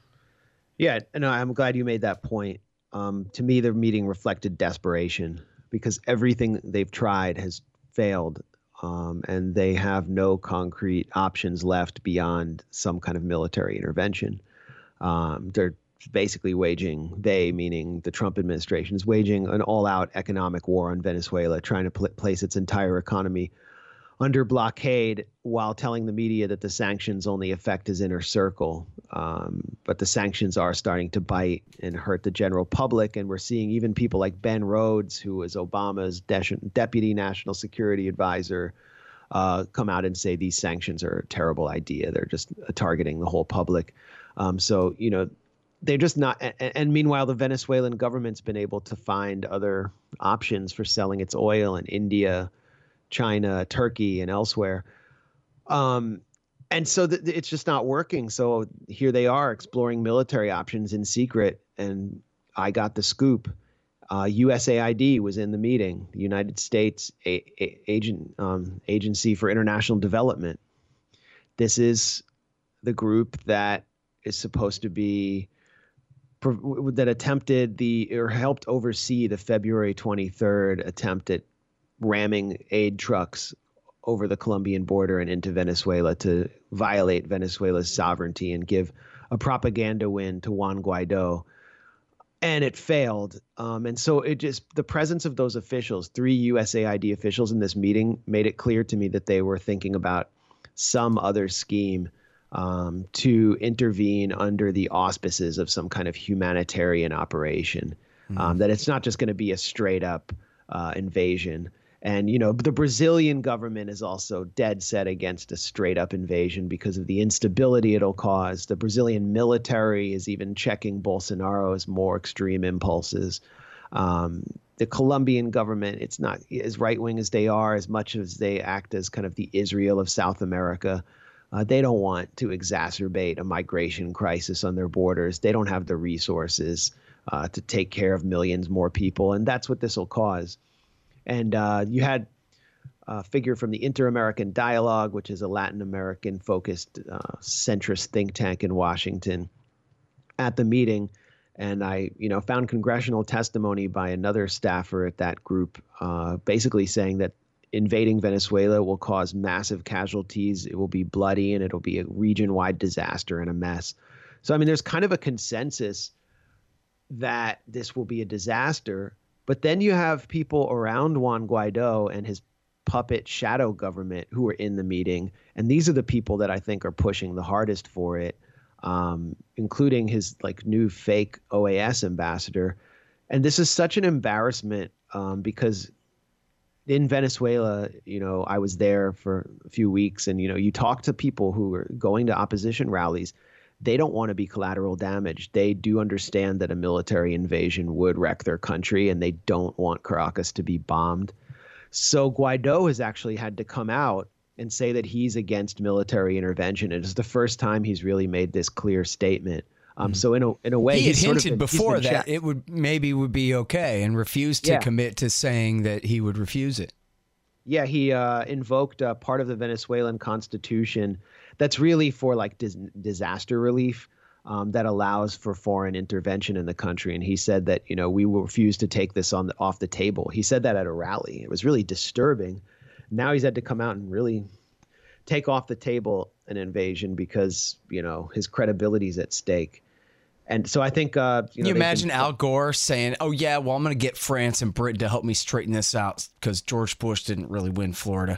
Yeah, no, I'm glad you made that point. Um, to me, the meeting reflected desperation because everything they've tried has failed, um, and they have no concrete options left beyond some kind of military intervention. Um, they're basically waging, they, meaning the Trump administration, is waging an all-out economic war on Venezuela, trying to pl- place its entire economy under blockade while telling the media that the sanctions only affect his inner circle. Um, but the sanctions are starting to bite and hurt the general public. And we're seeing even people like Ben Rhodes, who was Obama's de- deputy national security advisor, uh, come out and say these sanctions are a terrible idea. They're just targeting the whole public. Um, so, you know, they're just not. And, and meanwhile, the Venezuelan government's been able to find other options for selling its oil in India, China, Turkey, and elsewhere. Um, and so th- it's just not working. So here they are exploring military options in secret. And I got the scoop. Uh, U S A I D was in the meeting, the United States a- a- agent um, Agency for International Development. This is the group that is supposed to be that attempted the or helped oversee the February twenty-third attempt at ramming aid trucks over the Colombian border and into Venezuela to violate Venezuela's sovereignty and give a propaganda win to Juan Guaido. And it failed. Um, and so it just, the presence of those officials, three U S A I D officials in this meeting, made it clear to me that they were thinking about some other scheme um, to intervene under the auspices of some kind of humanitarian operation. Mm-hmm. Um, that it's not just going to be a straight up uh, invasion. And, you know, the Brazilian government is also dead set against a straight up invasion because of the instability it'll cause. The Brazilian military is even checking Bolsonaro's more extreme impulses. Um, the Colombian government, it's not as right wing as they are, as much as they act as kind of the Israel of South America. Uh, they don't want to exacerbate a migration crisis on their borders. They don't have the resources uh, to take care of millions more people. And that's what this will cause. And uh, you had a figure from the Inter-American Dialogue, which is a Latin American-focused uh, centrist think tank in Washington, at the meeting. And I, you know, found congressional testimony by another staffer at that group, uh, basically saying that invading Venezuela will cause massive casualties. It will be bloody, and it'll be a region-wide disaster and a mess. So, I mean, there's kind of a consensus that this will be a disaster. But then you have people around Juan Guaido and his puppet shadow government who are in the meeting. And these are the people that I think are pushing the hardest for it, um, including his like new fake O A S ambassador. And this is such an embarrassment um, because in Venezuela, you know, I was there for a few weeks, and, you know, you talk to people who are going to opposition rallies. They don't want to be collateral damage. They do understand that a military invasion would wreck their country, and they don't want Caracas to be bombed. So Guaido has actually had to come out and say that he's against military intervention. It is the first time he's really made this clear statement. Um, so in a in a way, he had he's hinted sort of been, before that checked. it would maybe would be okay, and refused to Yeah. commit to saying that he would refuse it. Yeah, he uh, invoked uh, part of the Venezuelan constitution that's really for like dis- disaster relief um, that allows for foreign intervention in the country. And he said that, you know, we will refuse to take this on the, off the table. He said that at a rally. It was really disturbing. Now he's had to come out and really take off the table an invasion because, you know, his credibility is at stake. And so I think, uh, you Can know, you they've imagine been- Al Gore saying, "Oh yeah, well I'm going to get France and Britain to help me straighten this out because George Bush didn't really win Florida."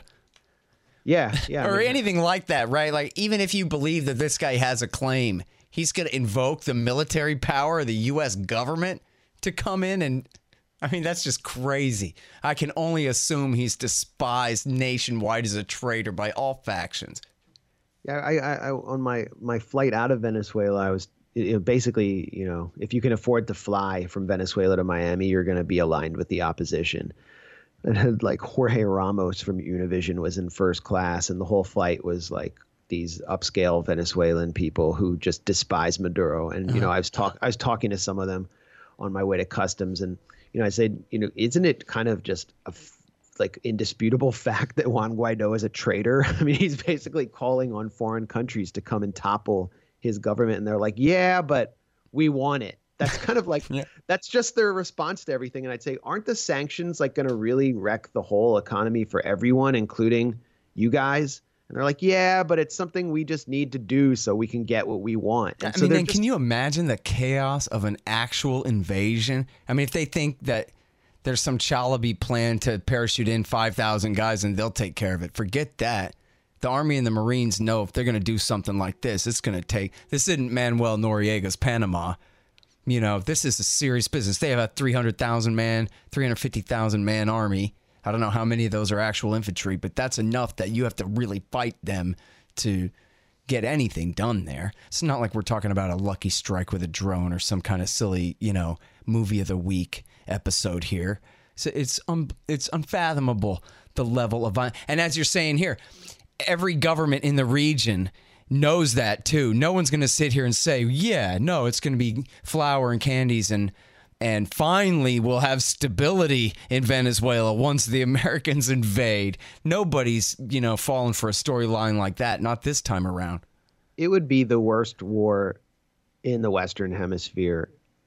Yeah, yeah. or I mean, anything like that, right? Like, even if you believe that this guy has a claim, he's going to invoke the military power of the U S government to come in and, I mean, that's just crazy. I can only assume he's despised nationwide as a traitor by all factions. Yeah, I, I, I on my, my flight out of Venezuela, I was you know, basically, you know, if you can afford to fly from Venezuela to Miami, you're going to be aligned with the opposition. And had, like Jorge Ramos from Univision was in first class, and the whole flight was like these upscale Venezuelan people who just despise Maduro. And you know, I was talk I was talking to some of them on my way to customs, and you know, I said, you know, isn't it kind of just a f- like indisputable fact that Juan Guaido is a traitor? I mean, he's basically calling on foreign countries to come and topple his government, and they're like, yeah, but we want it. That's kind of like, yeah. That's just their response to everything. And I'd say, aren't the sanctions like going to really wreck the whole economy for everyone, including you guys? And they're like, yeah, but it's something we just need to do so we can get what we want. And I so mean, then just, can you imagine the chaos of an actual invasion? I mean, if they think that there's some Chalabi plan to parachute in five thousand guys and they'll take care of it, forget that. The Army and the Marines know if they're going to do something like this, it's going to take, this isn't Manuel Noriega's Panama. You know, this is a serious business. They have a three hundred thousand man, three hundred fifty thousand man army. I don't know how many of those are actual infantry, but that's enough that you have to really fight them to get anything done there. It's not like we're talking about a lucky strike with a drone or some kind of silly, you know, movie of the week episode here. So it's um, it's unfathomable, the level of violence. And as you're saying here, every government in the region knows that too. No one's going to sit here and say, yeah, no, it's going to be flour and candies and and finally we'll have stability in Venezuela once the Americans invade. Nobody's, you know, falling for a storyline like that, not this time around. It would be the worst war in the Western Hemisphere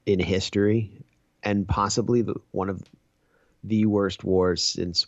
in history, and possibly the, one of the worst wars since.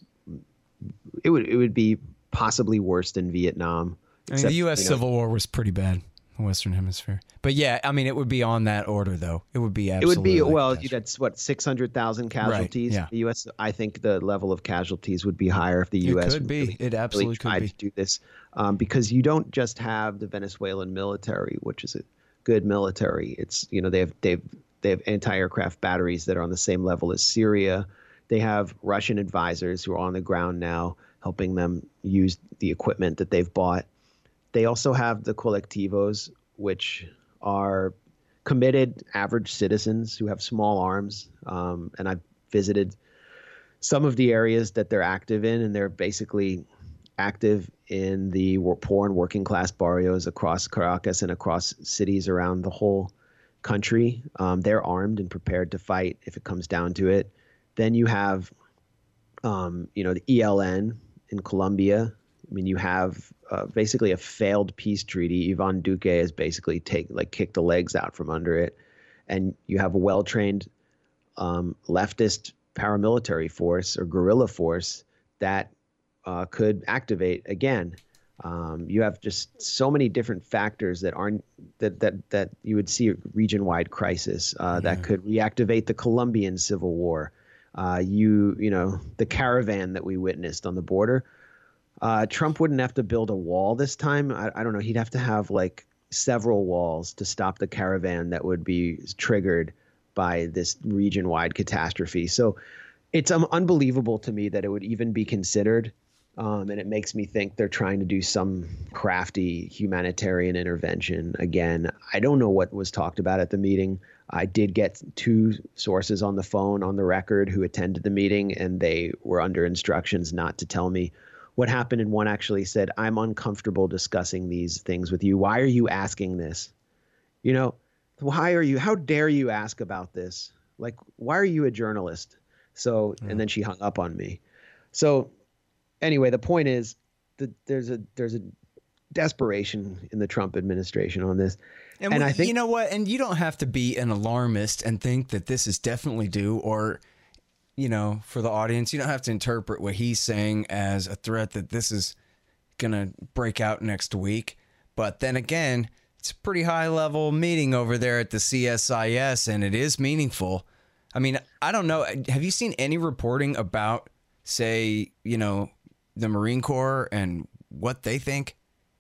It would it would be possibly worse than Vietnam. I mean, the U S You know, Civil War was pretty bad in the Western Hemisphere. But yeah, I mean, it would be on that order, though. It would be absolutely. It would be, like well, that's what, six hundred thousand casualties? Right, yeah. The U S, I think the level of casualties would be higher if the U S It could be. Really, it absolutely really tried could be. to do this. Um, because you don't just have the Venezuelan military, which is a good military. It's, you know, they have, they've, they have anti-aircraft batteries that are on the same level as Syria. They have Russian advisors who are on the ground now, helping them use the equipment that they've bought. They also have the colectivos, which are committed average citizens who have small arms. Um, and I've visited some of the areas that they're active in, and they're basically active in the poor and working class barrios across Caracas and across cities around the whole country. Um, they're armed and prepared to fight if it comes down to it. Then you have, um, you know, the E L N in Colombia. I mean, you have uh, basically a failed peace treaty. Ivan Duque has basically take like kicked the legs out from under it, and you have a well-trained um, leftist paramilitary force or guerrilla force that uh, could activate again. Um, you have just so many different factors that aren't that that that you would see a region-wide crisis uh, yeah. that could reactivate the Colombian Civil War. Uh, you you know the caravan that we witnessed on the border. Uh, Trump wouldn't have to build a wall this time. I, I don't know. He'd have to have like several walls to stop the caravan that would be triggered by this region-wide catastrophe. So it's um, unbelievable to me that it would even be considered. Um, and it makes me think they're trying to do some crafty humanitarian intervention again. I don't know what was talked about at the meeting. I did get two sources on the phone on the record who attended the meeting, and they were under instructions not to tell me what happened. And one actually said, "I'm uncomfortable discussing these things with you. Why are you asking this? You know, why are you, how dare you ask about this? Like, why are you a journalist?" So, mm. and then she hung up on me. So anyway, the point is that there's a, there's a desperation in the Trump administration on this. And, and we, I think, you know what, and you don't have to be an alarmist and think that this is definitely due, or, you know, for the audience, you don't have to interpret what he's saying as a threat that this is going to break out next week. But then again, it's a pretty high level meeting over there at the C S I S, and it is meaningful. I mean, I don't know. Have you seen any reporting about, say, you know, the Marine Corps and what they think?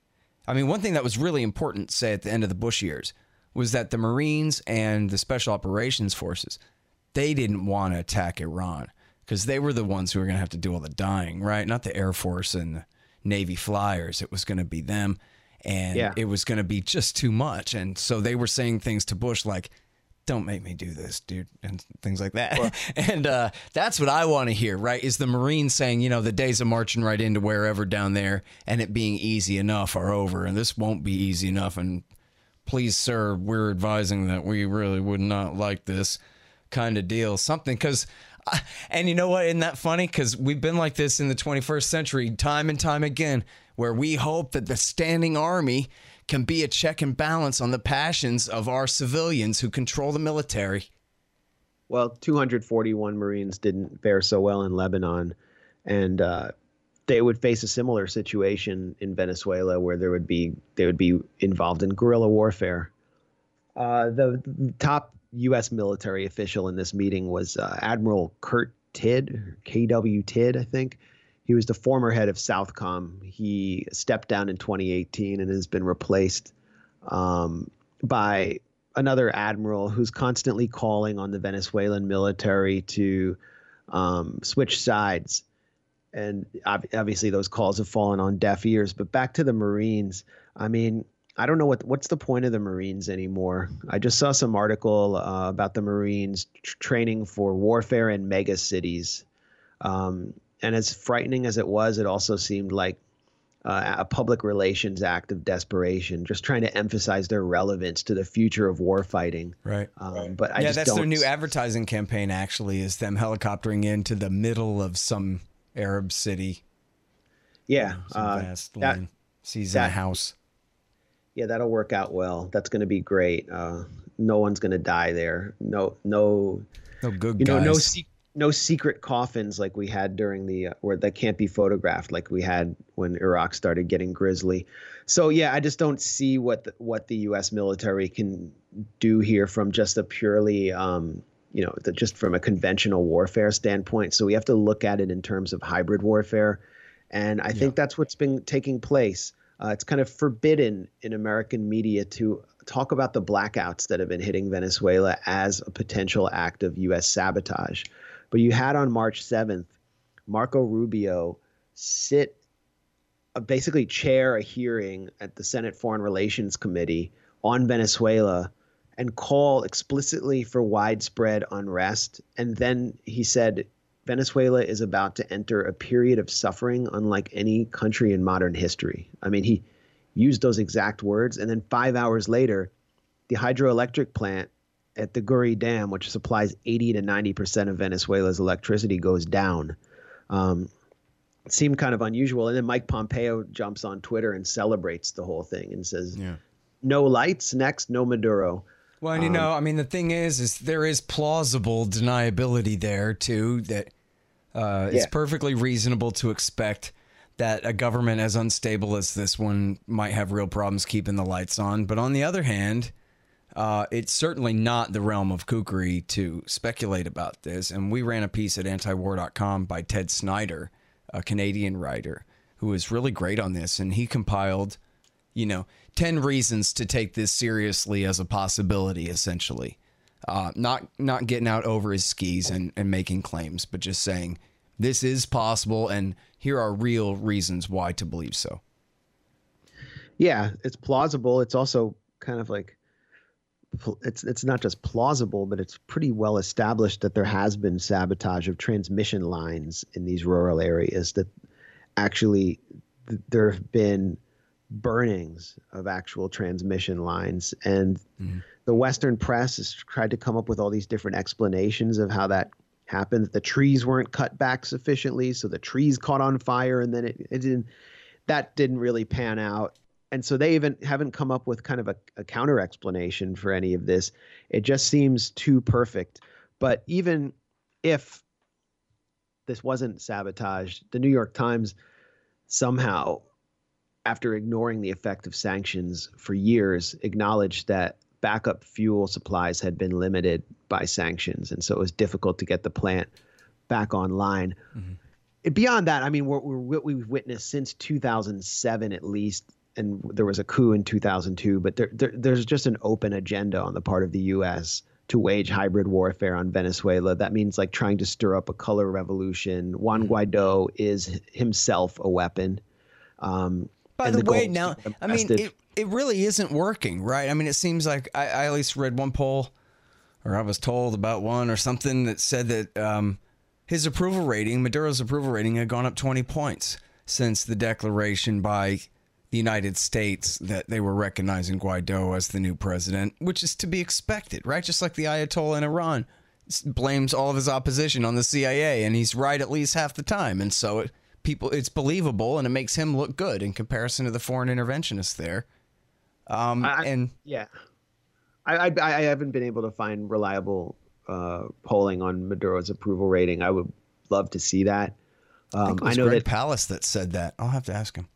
I mean, one thing that was really important, say, at the end of the Bush years was that the Marines and the Special Operations Forces, they didn't want to attack Iran because they were the ones who were going to have to do all the dying, right? Not the Air Force and the Navy flyers. It was going to be them, and yeah. it was going to be just too much. And so they were saying things to Bush like, "Don't make me do this, dude," and things like that. Well, and uh, that's what I want to hear, right? Is the Marines saying, you know, the days of marching right into wherever down there and it being easy enough are over, and this won't be easy enough. And please, sir, we're advising that we really would not like this kind of deal. Something, because, and you know what? Isn't that funny? Because we've been like this in the twenty-first century time and time again, where we hope that the standing army can be a check and balance on the passions of our civilians who control the military. Well, two hundred forty-one Marines didn't fare so well in Lebanon, and uh, they would face a similar situation in Venezuela, where there would be they would be involved in guerrilla warfare. Uh, the, the top U S military official in this meeting was uh, Admiral Kurt Tidd, K W Tidd, I think. He was the former head of Southcom. He stepped down in twenty eighteen and has been replaced um, by another admiral who's constantly calling on the Venezuelan military to um, switch sides. And ob- obviously those calls have fallen on deaf ears. But back to the Marines. I mean, I don't know what what's the point of the Marines anymore. I just saw some article uh, about the Marines tr- training for warfare in mega cities. Um, And as frightening as it was, it also seemed like uh, a public relations act of desperation, just trying to emphasize their relevance to the future of warfighting. Right. Um, but I yeah, just that's don't... their new advertising campaign, actually, is them helicoptering into the middle of some Arab city. Yeah. You know, some uh, vast that, land, sees that, a house. Yeah, that'll work out well. That's going to be great. Uh, no one's going to die there. No, no, no good you know, guys. no se- no secret coffins like we had during the uh, where that can't be photographed like we had when Iraq started getting grisly. So yeah, I just don't see what the, what the U S military can do here from just a purely um, you know, the, just from a conventional warfare standpoint. So we have to look at it in terms of hybrid warfare, and I yeah. think that's what's been taking place. Uh, it's kind of forbidden in American media to talk about the blackouts that have been hitting Venezuela as a potential act of U S sabotage. But you had on March seventh, Marco Rubio sit, uh, basically chair a hearing at the Senate Foreign Relations Committee on Venezuela and call explicitly for widespread unrest. And then he said, Venezuela is about to enter a period of suffering unlike any country in modern history. I mean, he used those exact words. And then five hours later, the hydroelectric plant at the Guri Dam, which supplies eighty to ninety percent of Venezuela's electricity, goes down. Um, it seemed kind of unusual. And then Mike Pompeo jumps on Twitter and celebrates the whole thing and says, yeah. no lights, next, no Maduro. Well, and you um, know, I mean, the thing is, is there is plausible deniability there, too, that uh, yeah. it's perfectly reasonable to expect that a government as unstable as this one might have real problems keeping the lights on. But on the other hand, uh, it's certainly not the realm of kookery to speculate about this. And we ran a piece at anti war dot com by Ted Snyder, a Canadian writer, who was really great on this. And he compiled, you know, ten reasons to take this seriously as a possibility, essentially. Uh, not not getting out over his skis and, and making claims, but just saying this is possible and here are real reasons why to believe so. Yeah, it's plausible. It's also kind of like, it's it's not just plausible, but it's pretty well established that there has been sabotage of transmission lines in these rural areas, that actually th- there have been burnings of actual transmission lines. And mm. the Western press has tried to come up with all these different explanations of how that happened. The trees weren't cut back sufficiently, so the trees caught on fire, and then it, it didn't, that didn't really pan out. And so they even haven't come up with kind of a, a counter explanation for any of this. It just seems too perfect. But even if this wasn't sabotage, the New York Times somehow, after ignoring the effect of sanctions for years, acknowledged that backup fuel supplies had been limited by sanctions. And so it was difficult to get the plant back online. Mm-hmm. Beyond that, I mean, we're, we're, what we've witnessed since two thousand seven, at least, and there was a coup in two thousand two, but there, there, there's just an open agenda on the part of the U S to wage hybrid warfare on Venezuela. That means like trying to stir up a color revolution. Juan Guaido is himself a weapon. Um, By the, the way, now, I mean, it, it really isn't working, right? I mean, it seems like I, I at least read one poll, or I was told about one or something that said that um, his approval rating, Maduro's approval rating, had gone up twenty points since the declaration by the United States that they were recognizing Guaido as the new president, which is to be expected, right? Just like the Ayatollah in Iran blames all of his opposition on the C I A, and he's right at least half the time. And so it, people, it's believable, and it makes him look good in comparison to the foreign interventionists there. Um, I, and yeah, I, I I haven't been able to find reliable uh, polling on Maduro's approval rating. I would love to see that. Um, I think it was I know Greg that Palast that said that. I'll have to ask him.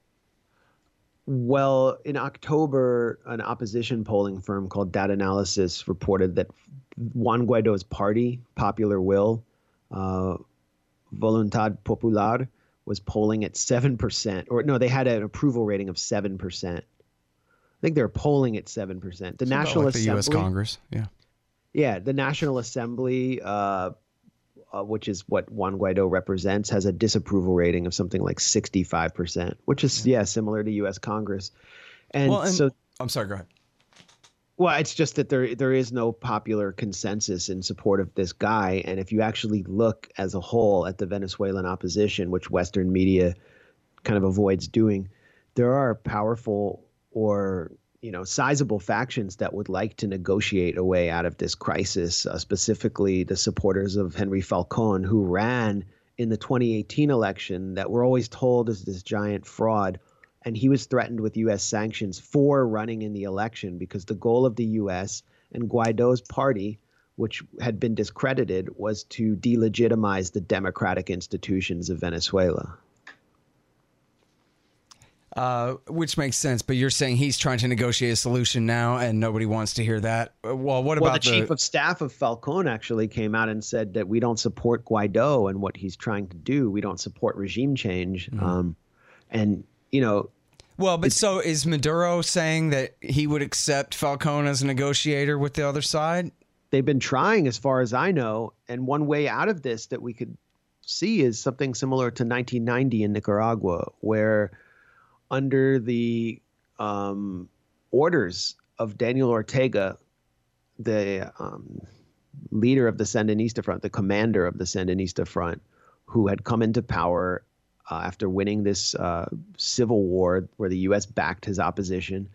Well, in October, an opposition polling firm called Data Analysis reported that Juan Guaido's party, Popular Will, uh, Voluntad Popular, was polling at seven percent. Or no, they had an approval rating of seven percent. I think they're polling at seven percent. The It's National about like Assembly. the U S Congress, yeah. Yeah, the National Assembly, uh, uh, which is what Juan Guaido represents, has a disapproval rating of something like sixty-five percent, which is, yeah, similar to U S Congress. And, Well, and so, I'm sorry, go ahead. well, it's just that there there is no popular consensus in support of this guy. And if you actually look as a whole at the Venezuelan opposition, which Western media kind of avoids doing, there are powerful or you know, sizable factions that would like to negotiate a way out of this crisis, uh, specifically the supporters of Henry Falcón, who ran in the twenty eighteen election that were always told is this giant fraud. And he was threatened with U S sanctions for running in the election because the goal of the U S And Guaido's party, which had been discredited, was to delegitimize the democratic institutions of Venezuela. Uh, which makes sense, but you're saying he's trying to negotiate a solution now, and nobody wants to hear that. Well, what well, about the chief of staff of Falcón actually came out and said that we don't support Guaido and what he's trying to do. We don't support regime change. Mm-hmm. Um, and you know, well, but so is Maduro saying that he would accept Falcón as a negotiator with the other side? They've been trying, as far as I know, and one way out of this that we could see is something similar to nineteen ninety in Nicaragua, where under the um, orders of Daniel Ortega, the um, leader of the Sandinista Front, the commander of the Sandinista Front, who had come into power uh, after winning this uh, civil war where the U S backed his opposition,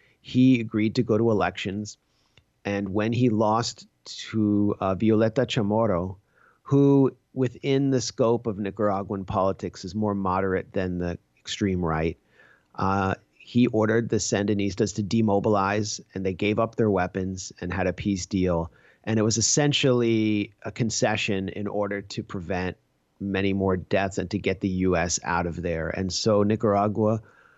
he agreed to go to elections. And when he lost to uh, Violeta Chamorro, who within the scope of Nicaraguan politics is more moderate than the extreme right, Uh, he ordered the Sandinistas to demobilize, and they gave up their weapons and had a peace deal. And it was essentially a concession in order to prevent many more deaths and to get the U S out of there. And so Nicaragua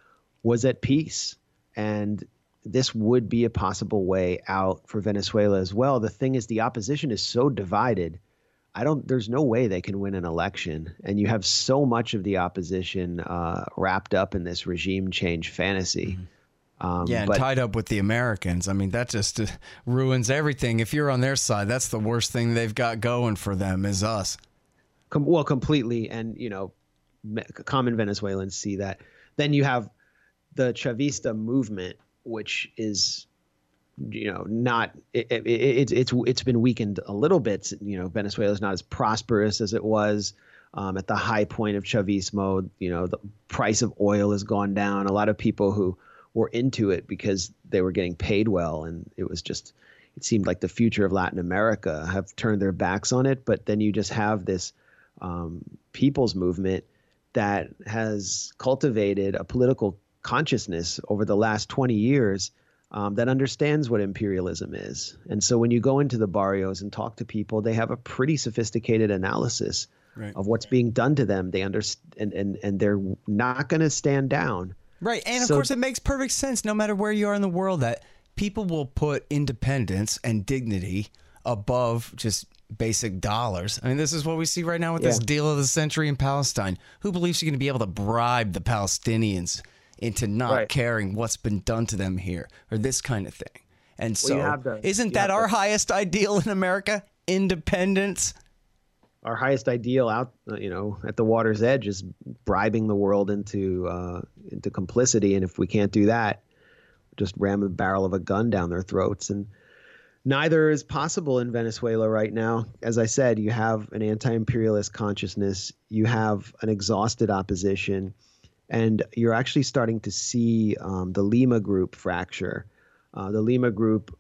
was at peace. And this would be a possible way out for Venezuela as well. The thing is, the opposition is so divided. I don't, there's no way they can win an election. And you have so much of the opposition uh, wrapped up in this regime change fantasy. Mm-hmm. Um, yeah, and but, tied up with the Americans. I mean, that just uh, ruins everything. If you're on their side, that's the worst thing they've got going for them is us. Com- well, completely. And, you know, me- common Venezuelans see that. Then you have the Chavista movement, which is, you know, not it, it, it, it's it's been weakened a little bit. You know, Venezuela is not as prosperous as it was um, at the high point of Chavismo. You know, the price of oil has gone down. A lot of people who were into it because they were getting paid well, and it was just, it seemed like the future of Latin America, have turned their backs on it. But then you just have this um, people's movement that has cultivated a political consciousness over the last twenty years. Um, that understands what imperialism is. And so when you go into the barrios and talk to people, they have a pretty sophisticated analysis right. of what's being done to them. They understand, and, and, and they're not going to stand down. Right. And of so, course, it makes perfect sense, no matter where you are in the world, that people will put independence and dignity above just basic dollars. I mean, this is what we see right now with yeah. this deal of the century in Palestine. Who believes you're going to be able to bribe the Palestinians into not right. caring what's been done to them here, or this kind of thing? And so well, the, isn't that our the, highest ideal in America? Independence? Our highest ideal out, you know, at the water's edge is bribing the world into uh, into complicity. And if we can't do that, just ram the barrel of a gun down their throats. And neither is possible in Venezuela right now. As I said, you have an anti-imperialist consciousness. You have an exhausted opposition. And you're actually starting to see um, the Lima Group fracture. Uh, the Lima Group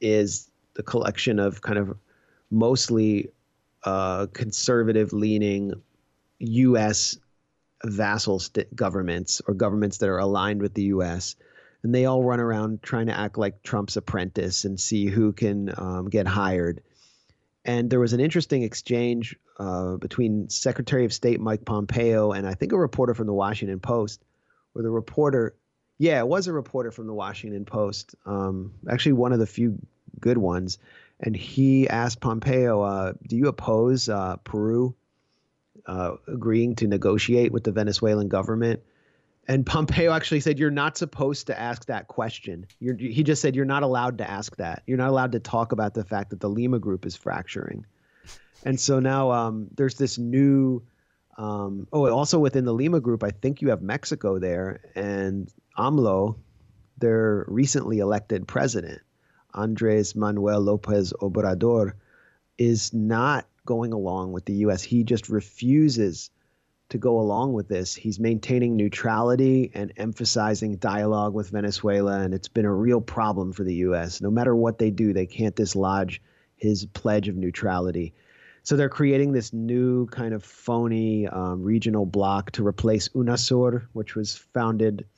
is the collection of kind of mostly uh, conservative-leaning U S vassal st- governments, or governments that are aligned with the U S. And they all run around trying to act like Trump's apprentice and see who can um, get hired. And there was an interesting exchange uh, between Secretary of State Mike Pompeo and I think a reporter from the Washington Post, where the reporter, yeah, it was a reporter from the Washington Post, um, actually one of the few good ones. And he asked Pompeo, uh, do you oppose uh, Peru uh, agreeing to negotiate with the Venezuelan government? And Pompeo actually said, you're not supposed to ask that question. You're, he just said, you're not allowed to ask that. You're not allowed to talk about the fact that the Lima Group is fracturing. And so now um, there's this new um, – oh, also within the Lima Group, I think you have Mexico there. And AMLO, their recently elected president, Andres Manuel Lopez Obrador, is not going along with the U S. He just refuses to go along with this. He's maintaining neutrality and emphasizing dialogue with Venezuela, and it's been a real problem for the U S. No matter what they do, they can't dislodge his pledge of neutrality. So they're creating this new kind of phony um, regional bloc to replace UNASUR, which was founded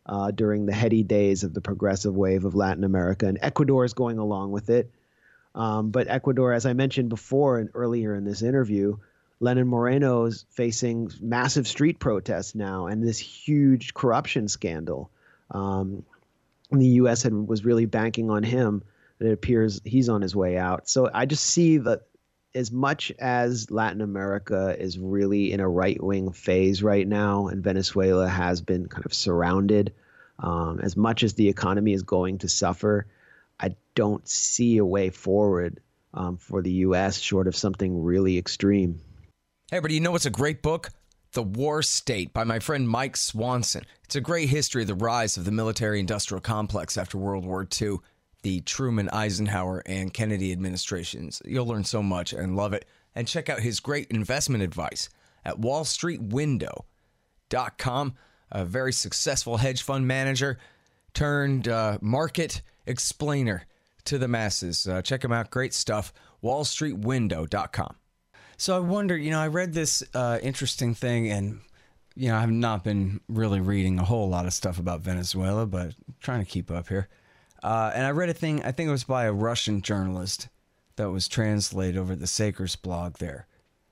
uh, during the heady days of the progressive wave of Latin America, and Ecuador is going along with it. Um, but Ecuador, as I mentioned before and earlier in this interview, Lenin Moreno is facing massive street protests now and this huge corruption scandal. Um, and the U S had, was really banking on him. It appears he's on his way out. So I just see that as much as Latin America is really in a right-wing phase right now, and Venezuela has been kind of surrounded, um, as much as the economy is going to suffer, I don't see a way forward um, for the U S short of something really extreme. Hey, but you know what's a great book? The War State by my friend Mike Swanson. It's a great history of the rise of the military-industrial complex after World War Two, the Truman, Eisenhower, and Kennedy administrations. You'll learn so much and love it. And check out his great investment advice at wall street window dot com. A very successful hedge fund manager turned uh, market explainer to the masses. Uh, check him out. Great stuff. wall street window dot com. So I wonder, you know, I read this uh, interesting thing, and, you know, I've not been really reading a whole lot of stuff about Venezuela, but I'm trying to keep up here. Uh, and I read a thing, I think it was by a Russian journalist that was translated over the Sakers blog there.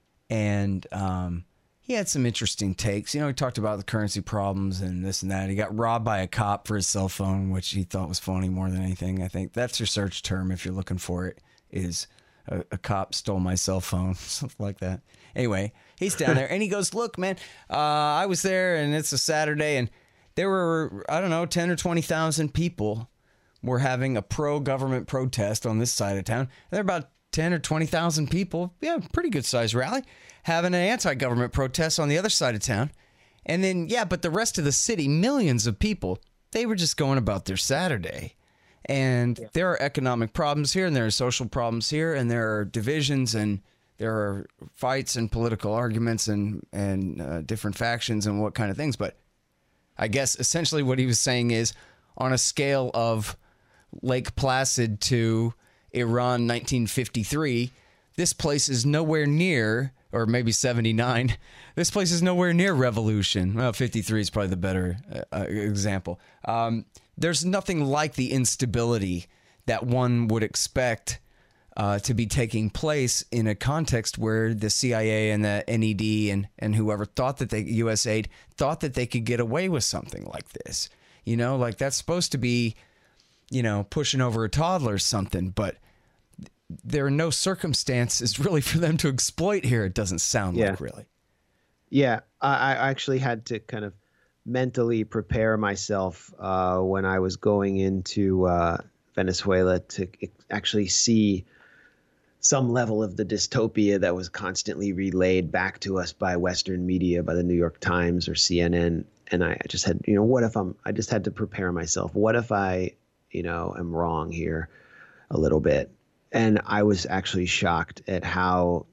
And um, he had some interesting takes. You know, he talked about the currency problems and this and that. He got robbed by a cop for his cell phone, which he thought was funny more than anything. I think that's your search term if you're looking for it, is a, a cop stole my cell phone, something like that. Anyway, he's down there and he goes, look, man, uh, I was there and it's a Saturday and there were, I don't know, ten or twenty thousand people were having a pro-government protest on this side of town. And there are about ten or twenty thousand people, yeah, pretty good size rally, having an anti-government protest on the other side of town. And then, yeah, but the rest of the city, millions of people, they were just going about their Saturday. And yeah. There are economic problems here, and there are social problems here, and there are divisions, and there are fights and political arguments and, and uh, different factions and what kind of things. But I guess essentially what he was saying is, on a scale of Lake Placid to Iran nineteen fifty-three, this place is nowhere near, or maybe seventy-nine, this place is nowhere near revolution. Well, fifty-three is probably the better uh, example. Um, there's nothing like the instability that one would expect uh, to be taking place in a context where the C I A and the N E D and, and whoever thought that they, U S A I D, thought that they could get away with something like this. You know, like that's supposed to be, you know, pushing over a toddler or something, but there are no circumstances really for them to exploit here. It doesn't sound yeah. like really. Yeah, I, I actually had to kind of mentally prepare myself uh, when I was going into uh, Venezuela to actually see some level of the dystopia that was constantly relayed back to us by Western media, by the New York Times or C N N. And I just had, you know, what if I'm, I just had to prepare myself. What if I, you know, am wrong here a little bit? And I was actually shocked at how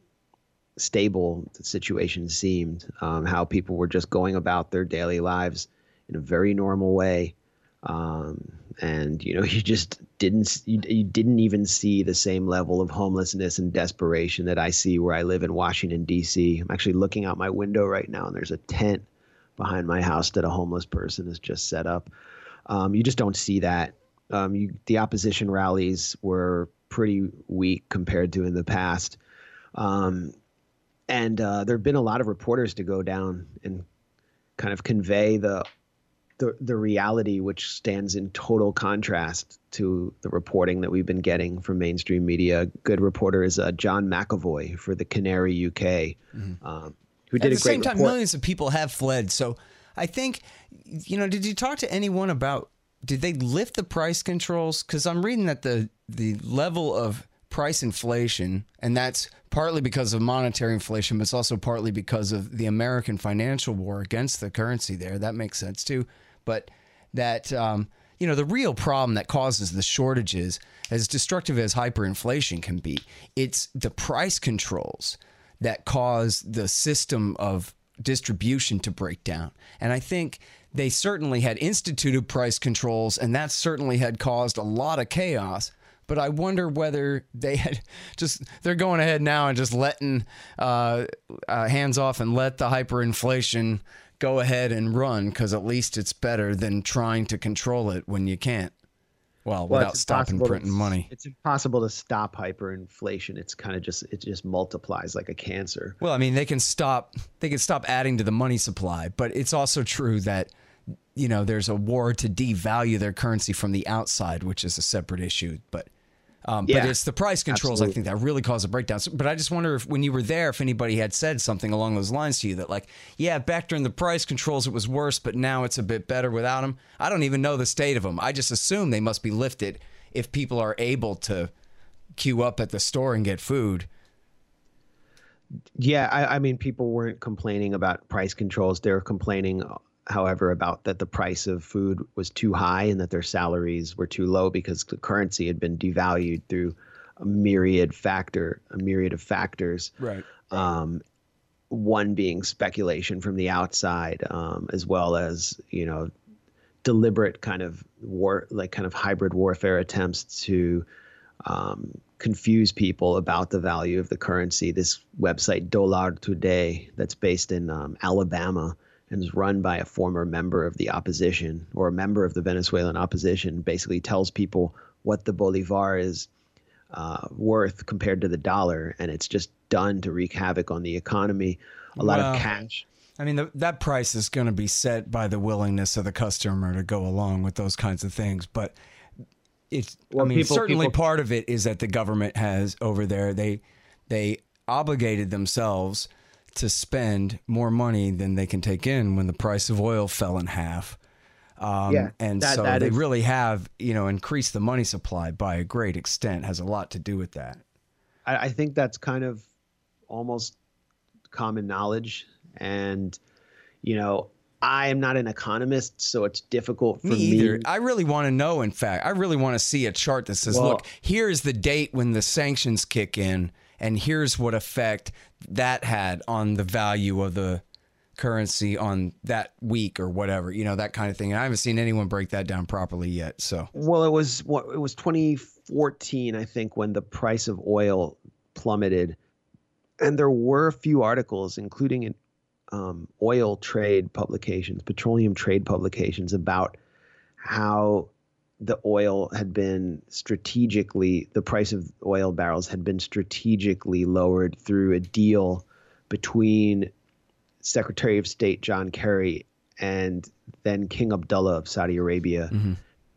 stable the situation seemed, um, how people were just going about their daily lives in a very normal way. Um, and, you know, you just didn't, you, you didn't even see the same level of homelessness and desperation that I see where I live in Washington, D C. I'm actually looking out my window right now, and there's a tent behind my house that a homeless person has just set up. Um, you just don't see that. Um, you, the opposition rallies were pretty weak compared to in the past. Um, and uh, there have been a lot of reporters to go down and kind of convey the, the the reality, which stands in total contrast to the reporting that we've been getting from mainstream media. A good reporter is uh, John McAvoy for the Canary U K, mm-hmm. um, who did At a the great same time, report. millions of people have fled. So I think, you know, did you talk to anyone about, did they lift the price controls? Because I'm reading that the the level of price inflation, and that's partly because of monetary inflation, but it's also partly because of the American financial war against the currency there. That makes sense too. But that, um, you know, the real problem that causes the shortages, as destructive as hyperinflation can be, it's the price controls that cause the system of distribution to break down. And I think they certainly had instituted price controls, and that certainly had caused a lot of chaos. But I wonder whether they had just, they're going ahead now and just letting uh, uh, hands off and let the hyperinflation go ahead and run because at least it's better than trying to control it when you can't. Well, Well, without it's stopping impossible to- printing money. It's impossible to stop hyperinflation. It's kind of just it just multiplies like a cancer. Well, I mean, they can stop they can stop adding to the money supply, but it's also true that, you know, there's a war to devalue their currency from the outside, which is a separate issue. But um, Yeah, but it's the price controls, I think, that really cause a breakdown. So, but I just wonder if when you were there, if anybody had said something along those lines to you that, like, yeah, back during the price controls, it was worse, but now it's a bit better without them. I don't even know the state of them. I just assume they must be lifted if people are able to queue up at the store and get food. Yeah, I, I mean, people weren't complaining about price controls. They were complaining, however, about that the price of food was too high and that their salaries were too low because the currency had been devalued through a myriad factor, a myriad of factors. Right. Um, one being speculation from the outside, um, as well as, you know, deliberate kind of war, like kind of hybrid warfare attempts to um, confuse people about the value of the currency. This website, Dollar Today, that's based in um, Alabama and is run by a former member of the opposition or a member of the Venezuelan opposition, basically tells people what the Bolivar is uh, worth compared to the dollar. And it's just done to wreak havoc on the economy. A lot Well, of cash. I mean, the, that price is going to be set by the willingness of the customer to go along with those kinds of things. But it's, Well, I mean, people- certainly people- part of it is that the government has over there, they, they obligated themselves to spend more money than they can take in when the price of oil fell in half. Um, Yeah, and that- so that they is- really have, you know, increased the money supply by a great extent, has a lot to do with that. I, I think that's kind of almost common knowledge. And, you know, I am not an economist, so it's difficult for Me me. either. I really want to know, in fact. I really want to see a chart that says, Well- look, here's the date when the sanctions kick in, and here's what effect that had on the value of the currency on that week or whatever, you know, that kind of thing. And I haven't seen anyone break that down properly yet. So, Well, it was what it was twenty fourteen, I think, when the price of oil plummeted, and there were a few articles, including in um, oil trade publications, petroleum trade publications, about how the oil had been strategically, the price of oil barrels had been strategically lowered through a deal between Secretary of State John Kerry and then King Abdullah of Saudi Arabia mm-hmm.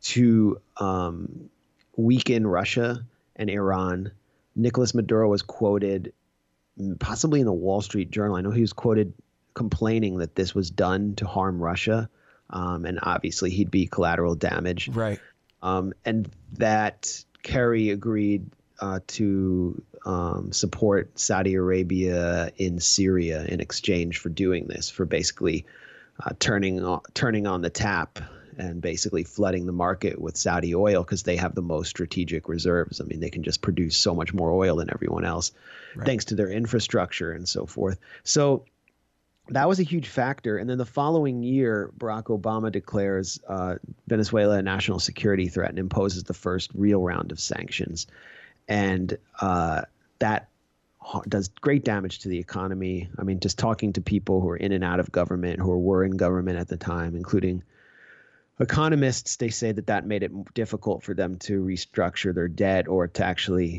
to um, weaken Russia and Iran. Nicolas Maduro was quoted, possibly in the Wall Street Journal. I know he was quoted complaining that this was done to harm Russia. Um, and obviously he'd be collateral damage. Right. Um, and that Kerry agreed uh, to um, support Saudi Arabia in Syria in exchange for doing this, for basically uh, turning on, turning on the tap and basically flooding the market with Saudi oil because they have the most strategic reserves. I mean, they can just produce so much more oil than everyone else, right, thanks to their infrastructure and so forth. So that was a huge factor. And then the following year, Barack Obama declares uh, Venezuela a national security threat and imposes the first real round of sanctions. And uh, that does great damage to the economy. I mean, just talking to people who are in and out of government, who were in government at the time, including economists, they say that that made it difficult for them to restructure their debt or to actually,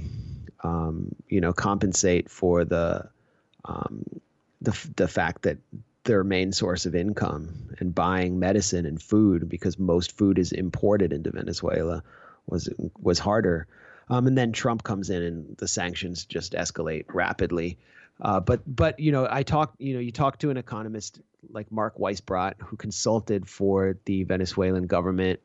um, you know, compensate for the um, the the fact that their main source of income and buying medicine and food, because most food is imported into Venezuela, was was harder. Um, and then Trump comes in and the sanctions just escalate rapidly. Uh, but but you know, I talked you know you talk to an economist like Mark Weisbrot, who consulted for the Venezuelan government,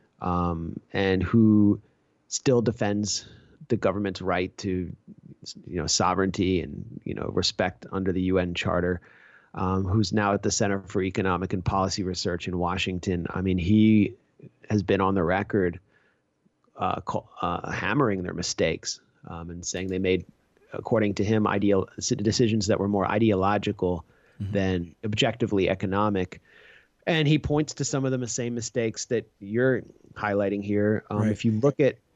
um, and who still defends the government's right to, you know, sovereignty and, you know, respect under the U N Charter, um, who's now at the Center for Economic and Policy Research in Washington. I mean, he has been on the record uh, call, uh, hammering their mistakes um, and saying they made, according to him, ideal decisions that were more ideological mm-hmm. than objectively economic. And he points to some of the same mistakes that you're highlighting here. Um, right. If you look at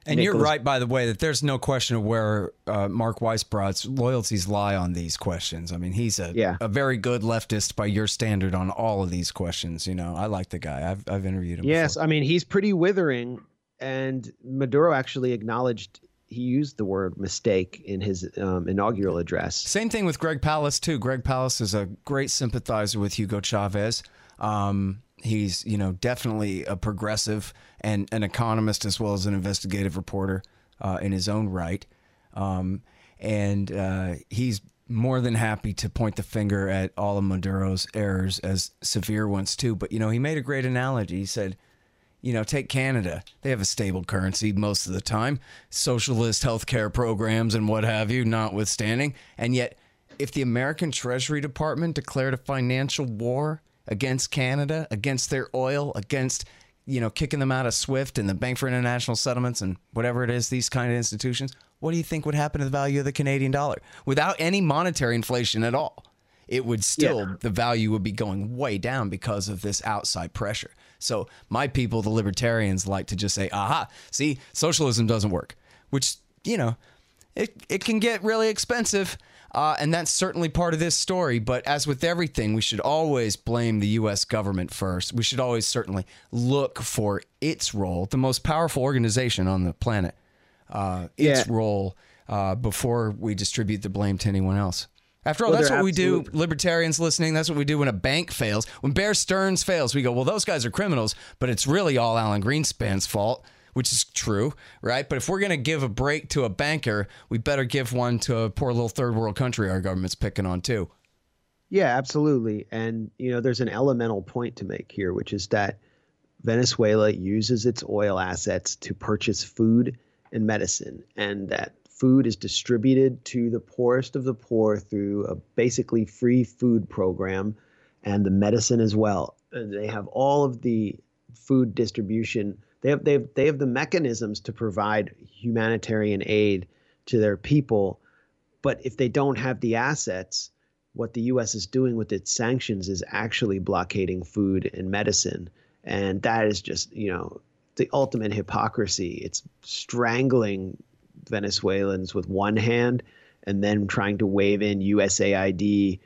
And Nicholas- you're right, by the way, that there's no question of where uh, Mark Weisbrot's loyalties lie on these questions. I mean, he's a Yeah. a very good leftist by your standard on all of these questions. You know, I like the guy. I've I've interviewed him. Yes, before. I mean, he's pretty withering, and Maduro actually acknowledged he used the word mistake in his um, inaugural address. Same thing with Greg Palast too. Greg Palast is a great sympathizer with Hugo Chavez. Um, he's, you know, definitely a progressive and an economist as well as an investigative reporter uh, in his own right. Um, and uh, he's more than happy to point the finger at all of Maduro's errors as severe ones too. But, you know, he made a great analogy. He said, you know, take Canada. They have a stable currency most of the time, socialist healthcare programs and what have you, notwithstanding. And yet, if the American Treasury Department declared a financial war against Canada, against their oil, against, you know, kicking them out of SWIFT and the Bank for International Settlements and whatever it is, these kind of institutions, what do you think would happen to the value of the Canadian dollar? Without any monetary inflation at all, it would still, yeah. the value would be going way down because of this outside pressure. So my people, the libertarians, like to just say, aha, see, socialism doesn't work, which, you know, it, it can get really expensive. Uh, and that's certainly part of this story. But as with everything, we should always blame the U S government first. We should always certainly look for its role, the most powerful organization on the planet, uh, its yeah. role uh, before we distribute the blame to anyone else. After all, well, that's what absolute... we do, libertarians listening. That's what we do when a bank fails. When Bear Stearns fails, we go, well, those guys are criminals, but it's really all Alan Greenspan's fault, which is true, right? But if we're going to give a break to a banker, we better give one to a poor little third world country our government's picking on too. Yeah, absolutely. And, you know, there's an elemental point to make here, which is that Venezuela uses its oil assets to purchase food and medicine, and that food is distributed to the poorest of the poor through a basically free food program, and the medicine as well. And they have all of the food distribution. They have, they have, they have the mechanisms to provide humanitarian aid to their people. But if they don't have the assets, what the U S is doing with its sanctions is actually blockading food and medicine. And that is just, you know, the ultimate hypocrisy. It's strangling Venezuelans with one hand and then trying to wave in U S A I D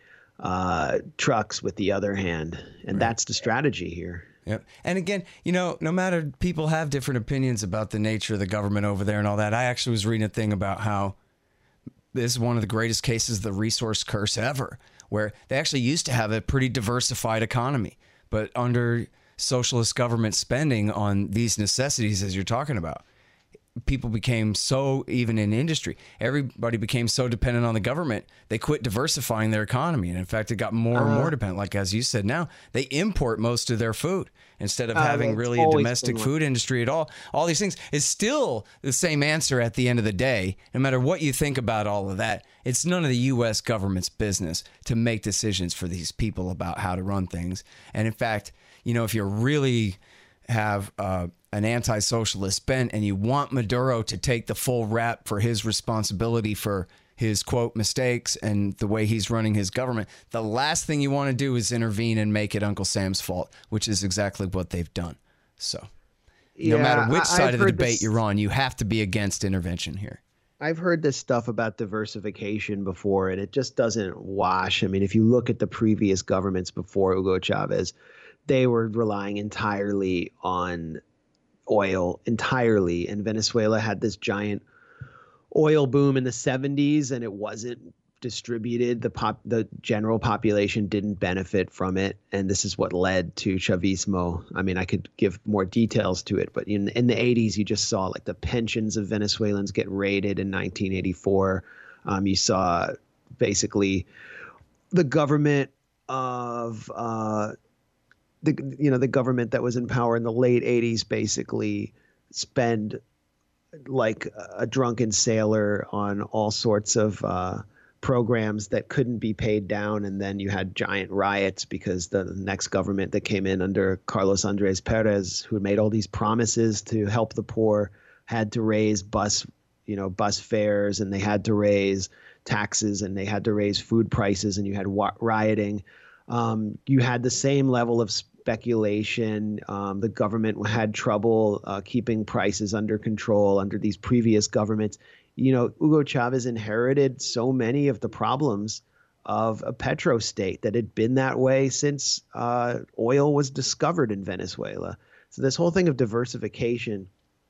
uh, trucks with the other hand. And right. that's the strategy here. Yep. And again, you know, no matter, people have different opinions about the nature of the government over there and all that. I actually was reading a thing about how this is one of the greatest cases of the resource curse ever, where they actually used to have a pretty diversified economy, but under socialist government spending on these necessities, as you're talking about, people became so, even in industry, everybody became so dependent on the government, they quit diversifying their economy. And in fact, it got more and more dependent. Like, as you said, now they import most of their food instead of uh, having really a domestic food industry at all. All these things is still the same answer at the end of the day. No matter what you think about all of that, it's none of the U S government's business to make decisions for these people about how to run things. And in fact, you know, if you're really have uh, an anti-socialist bent and you want Maduro to take the full rap for his responsibility for his, quote, mistakes and the way he's running his government, the last thing you want to do is intervene and make it Uncle Sam's fault, which is exactly what they've done. So yeah, no matter which side I've of the debate this, you're on, you have to be against intervention here. I've heard this stuff about diversification before, and it just doesn't wash. I mean, if you look at the previous governments before Hugo Chavez, they were relying entirely on oil, entirely. And Venezuela had this giant oil boom in the seventies, and it wasn't distributed. The pop, the general population didn't benefit from it. And this is what led to Chavismo. I mean, I could give more details to it, but in, in the eighties, you just saw like the pensions of Venezuelans get raided in nineteen eighty-four. Um, you saw basically the government of, uh, the you know the government that was in power in the late eighties basically spend like a drunken sailor on all sorts of uh, programs that couldn't be paid down, and then you had giant riots because the next government that came in under Carlos Andrés Pérez, who made all these promises to help the poor, had to raise bus you know bus fares, and they had to raise taxes, and they had to raise food prices, and you had wa- rioting. Um, you had the same level of speculation. Um, the government had trouble uh, keeping prices under control under these previous governments. You know, Hugo Chavez inherited so many of the problems of a petrostate that had been that way since uh, oil was discovered in Venezuela. So this whole thing of diversification,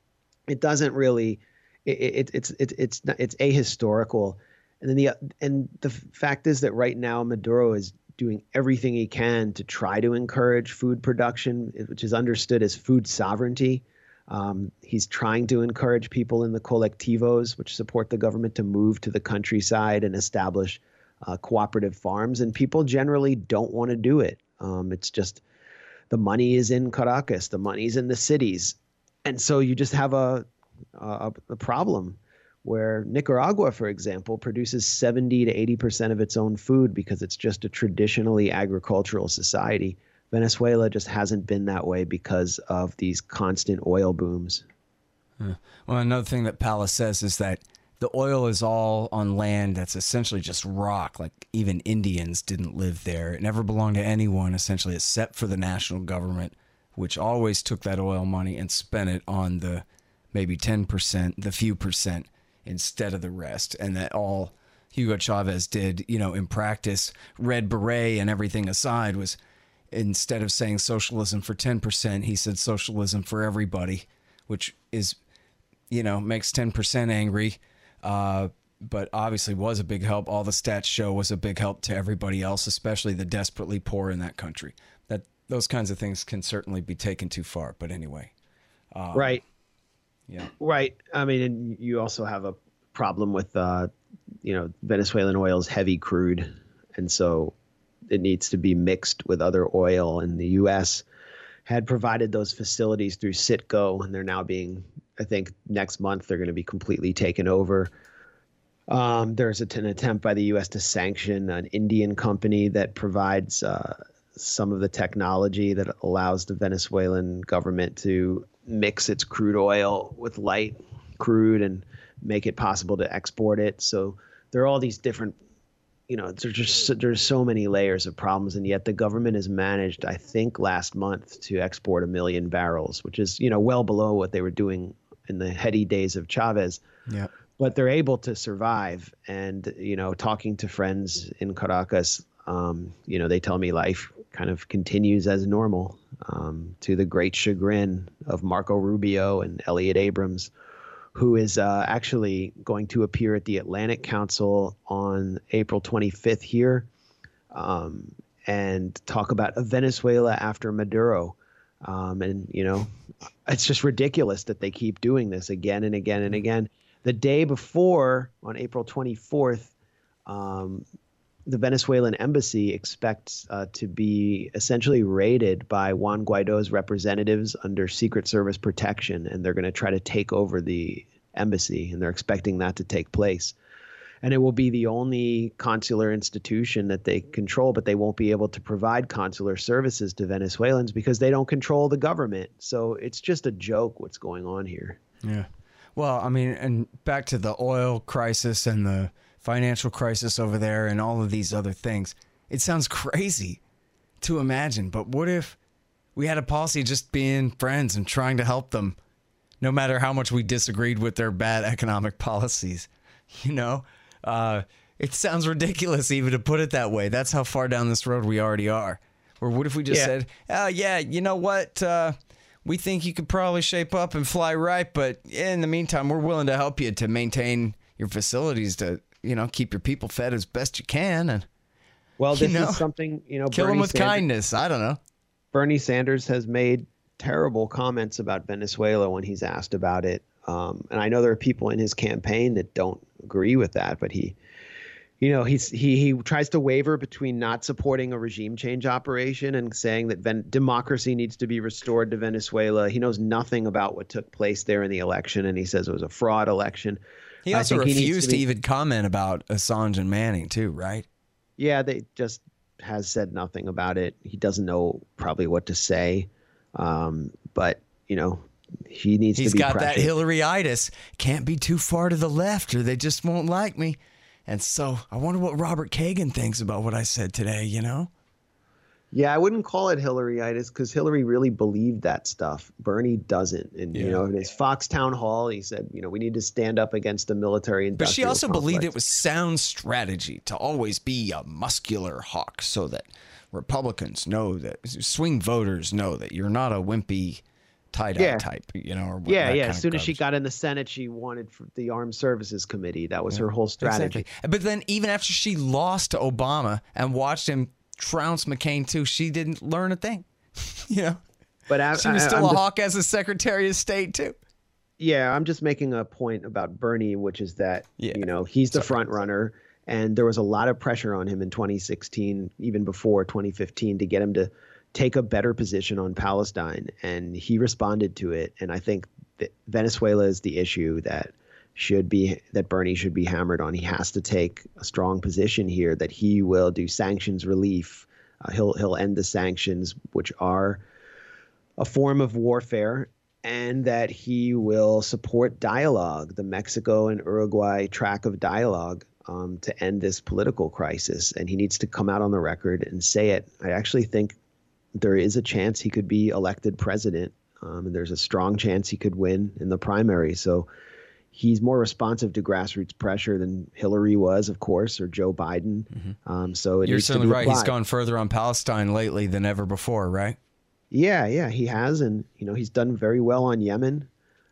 it doesn't really, it, it, it's it's it's it's ahistorical. And then the and the fact is that right now Maduro is doing everything he can to try to encourage food production, which is understood as food sovereignty. Um, he's trying to encourage people in the colectivos, which support the government, to move to the countryside and establish uh, cooperative farms. And people generally don't want to do it. Um, it's just the money is in Caracas, the money's in the cities. And so you just have a, a, a problem where Nicaragua, for example, produces seventy to eighty percent of its own food because it's just a traditionally agricultural society. Venezuela just hasn't been that way because of these constant oil booms. Uh, well, another thing that Palace says is that the oil is all on land that's essentially just rock. Like even Indians didn't live there. It never belonged to anyone, essentially, except for the national government, which always took that oil money and spent it on the maybe ten percent, the few percent, instead of the rest. And that all Hugo Chavez did, you know, in practice, Red Beret and everything aside, was instead of saying socialism for ten percent, he said socialism for everybody, which is, you know, makes ten percent angry, uh, but obviously was a big help. All the stats show was a big help to everybody else, especially the desperately poor in that country. That those kinds of things can certainly be taken too far. But anyway. Um, right. Yeah. Right. I mean, and you also have a problem with, uh, you know, Venezuelan oil is heavy crude. And so it needs to be mixed with other oil. And the U S had provided those facilities through Citgo, and they're now being, I think next month, they're going to be completely taken over. Um, there's an attempt by the U S to sanction an Indian company that provides uh, some of the technology that allows the Venezuelan government to mix its crude oil with light crude and make it possible to export it. So there are all these different, you know, there's just there's so many layers of problems, and yet the government has managed, I think, last month to export a million barrels, which is, you know, well below what they were doing in the heady days of Chavez. Yeah. But they're able to survive. And, you know, talking to friends in Caracas, um, you know, they tell me life kind of continues as normal, um, to the great chagrin of Marco Rubio and Elliot Abrams, who is uh, actually going to appear at the Atlantic Council on April twenty-fifth here, um, and talk about a Venezuela after Maduro. Um, and, you know, it's just ridiculous that they keep doing this again and again and again. The day before, on April twenty-fourth, um, the Venezuelan embassy expects uh, to be essentially raided by Juan Guaido's representatives under Secret Service protection, and they're going to try to take over the embassy, and they're expecting that to take place. And it will be the only consular institution that they control, but they won't be able to provide consular services to Venezuelans because they don't control the government. So it's just a joke what's going on here. Yeah. Well, I mean, and back to the oil crisis and the financial crisis over there and all of these other things. It sounds crazy to imagine, but what if we had a policy just being friends and trying to help them, no matter how much we disagreed with their bad economic policies? You know, uh, it sounds ridiculous even to put it that way. That's how far down this road we already are. Or what if we just yeah. said, oh, yeah, you know what? Uh, we think you could probably shape up and fly right, but in the meantime, we're willing to help you to maintain your facilities to, you know, keep your people fed as best you can. And well, this know, is something, you know, kill Bernie them with Sanders, kindness. I don't know. Bernie Sanders has made terrible comments about Venezuela when he's asked about it. Um, and I know there are people in his campaign that don't agree with that, but he, you know, he's he he tries to waver between not supporting a regime change operation and saying that ven- democracy needs to be restored to Venezuela. He knows nothing about what took place there in the election, and he says it was a fraud election. He also refused he to, to be, even comment about Assange and Manning too, right? Yeah, they just has said nothing about it. He doesn't know probably what to say, um, but you know, he needs He's to be got pressured. that Hillary-itis. Can't be too far to the left or they just won't like me. And so I wonder what Robert Kagan thinks about what I said today, you know? Yeah, I wouldn't call it Hillary-itis because Hillary really believed that stuff. Bernie doesn't. And, yeah. you know, in his Fox town hall, he said, you know, we need to stand up against the military industrial But she also complex. believed it was sound strategy to always be a muscular hawk so that Republicans know that swing voters know that you're not a wimpy tie-dye yeah. type, you know. Or yeah, yeah. As soon as she got in the Senate, she wanted for the Armed Services Committee. That was yeah. her whole strategy. Exactly. But then even after she lost to Obama and watched him trounce McCain too, she didn't learn a thing. you know, but I, she was still I, a just, hawk as a Secretary of State too. Yeah, I'm just making a point about Bernie, which is that yeah. you know he's the Sorry. front runner, and there was a lot of pressure on him in twenty sixteen, even before twenty fifteen, to get him to take a better position on Palestine, and he responded to it. And I think that Venezuela is the issue that should be that Bernie should be hammered on. He has to take a strong position here that he will do sanctions relief. Uh, he'll he'll end the sanctions, which are a form of warfare, and that he will support dialogue, the Mexico and Uruguay track of dialogue, um, to end this political crisis. And he needs to come out on the record and say it. I actually think there is a chance he could be elected president, um, and there's a strong chance he could win in the primary. So he's more responsive to grassroots pressure than Hillary was, of course, or Joe Biden. Mm-hmm. Um, so it You're needs certainly to be right. applied. He's gone further on Palestine lately than ever before, right? Yeah, yeah, he has. And, you know, he's done very well on Yemen.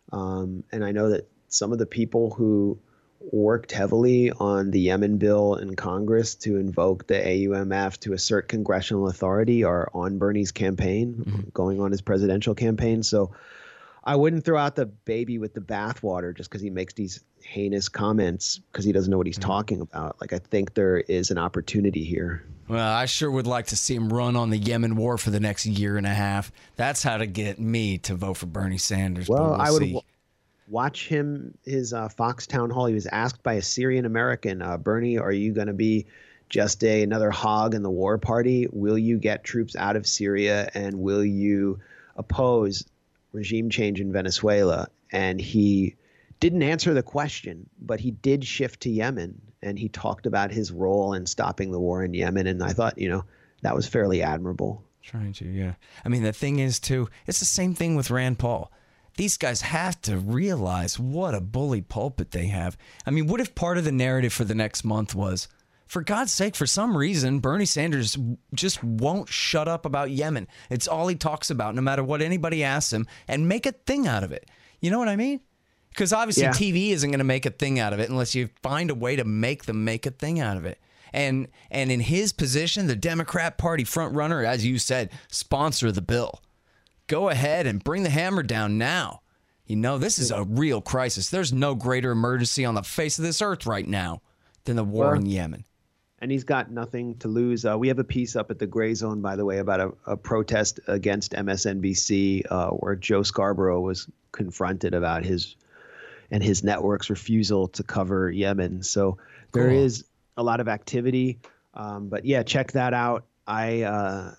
Um, and I know that some of the people who worked heavily on the Yemen bill in Congress to invoke the A U M F to assert congressional authority are on Bernie's campaign, mm-hmm. going on his presidential campaign. So I wouldn't throw out the baby with the bathwater just because he makes these heinous comments because he doesn't know what he's mm-hmm. talking about. Like, I think there is an opportunity here. Well, I sure would like to see him run on the Yemen war for the next year and a half. That's how to get me to vote for Bernie Sanders. Well, we'll I would see. w- watch him, his uh, Fox town hall. He was asked by a Syrian American, uh, Bernie, are you going to be just a another hog in the war party? Will you get troops out of Syria, and will you oppose regime change in Venezuela? And he didn't answer the question, but he did shift to Yemen, and he talked about his role in stopping the war in Yemen. And I thought, you know, that was fairly admirable. Trying to, yeah. I mean, the thing is, too, it's the same thing with Rand Paul. These guys have to realize what a bully pulpit they have. I mean, what if part of the narrative for the next month was, for God's sake, for some reason, Bernie Sanders just won't shut up about Yemen. It's all he talks about, no matter what anybody asks him, and make a thing out of it. You know what I mean? Because obviously yeah. T V isn't going to make a thing out of it unless you find a way to make them make a thing out of it. And and in his position, the Democrat Party front runner, as you said, sponsor the bill. Go ahead and bring the hammer down now. You know, this is a real crisis. There's no greater emergency on the face of this earth right now than the war well, in Yemen. And he's got nothing to lose. Uh, we have a piece up at the Gray Zone, by the way, about a, a protest against M S N B C uh, where Joe Scarborough was confronted about his and his network's refusal to cover Yemen. So there cool. is a lot of activity. Um, but yeah, check that out. I uh,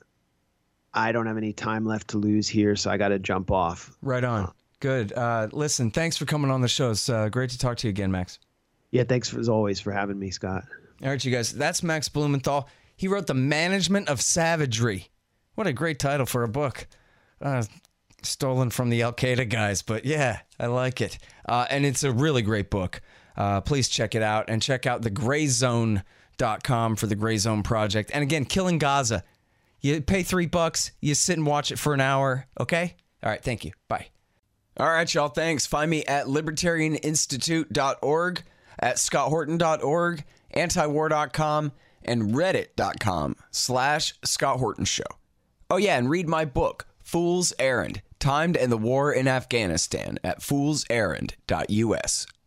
I don't have any time left to lose here, so I got to jump off. Right on. Uh, Good. Uh, listen, thanks for coming on the show. It's uh, great to talk to you again, Max. Yeah, thanks for, as always for having me, Scott. All right, you guys. That's Max Blumenthal. He wrote The Management of Savagery. What a great title for a book. Uh, stolen from the Al-Qaeda guys, but yeah, I like it. Uh, and it's a really great book. Uh, please check it out, and check out the gray zone dot com for the Gray Zone Project. And again, Killing Gaza. You pay three bucks, you sit and watch it for an hour, okay? All right, thank you. Bye. All right, y'all, thanks. Find me at libertarian institute dot org, at scott horton dot org, antiwar dot com, and reddit dot com slash Scott Horton Show. Oh, yeah, and read my book, Fool's Errand, Time to End the War in Afghanistan, at fools errand dot U S.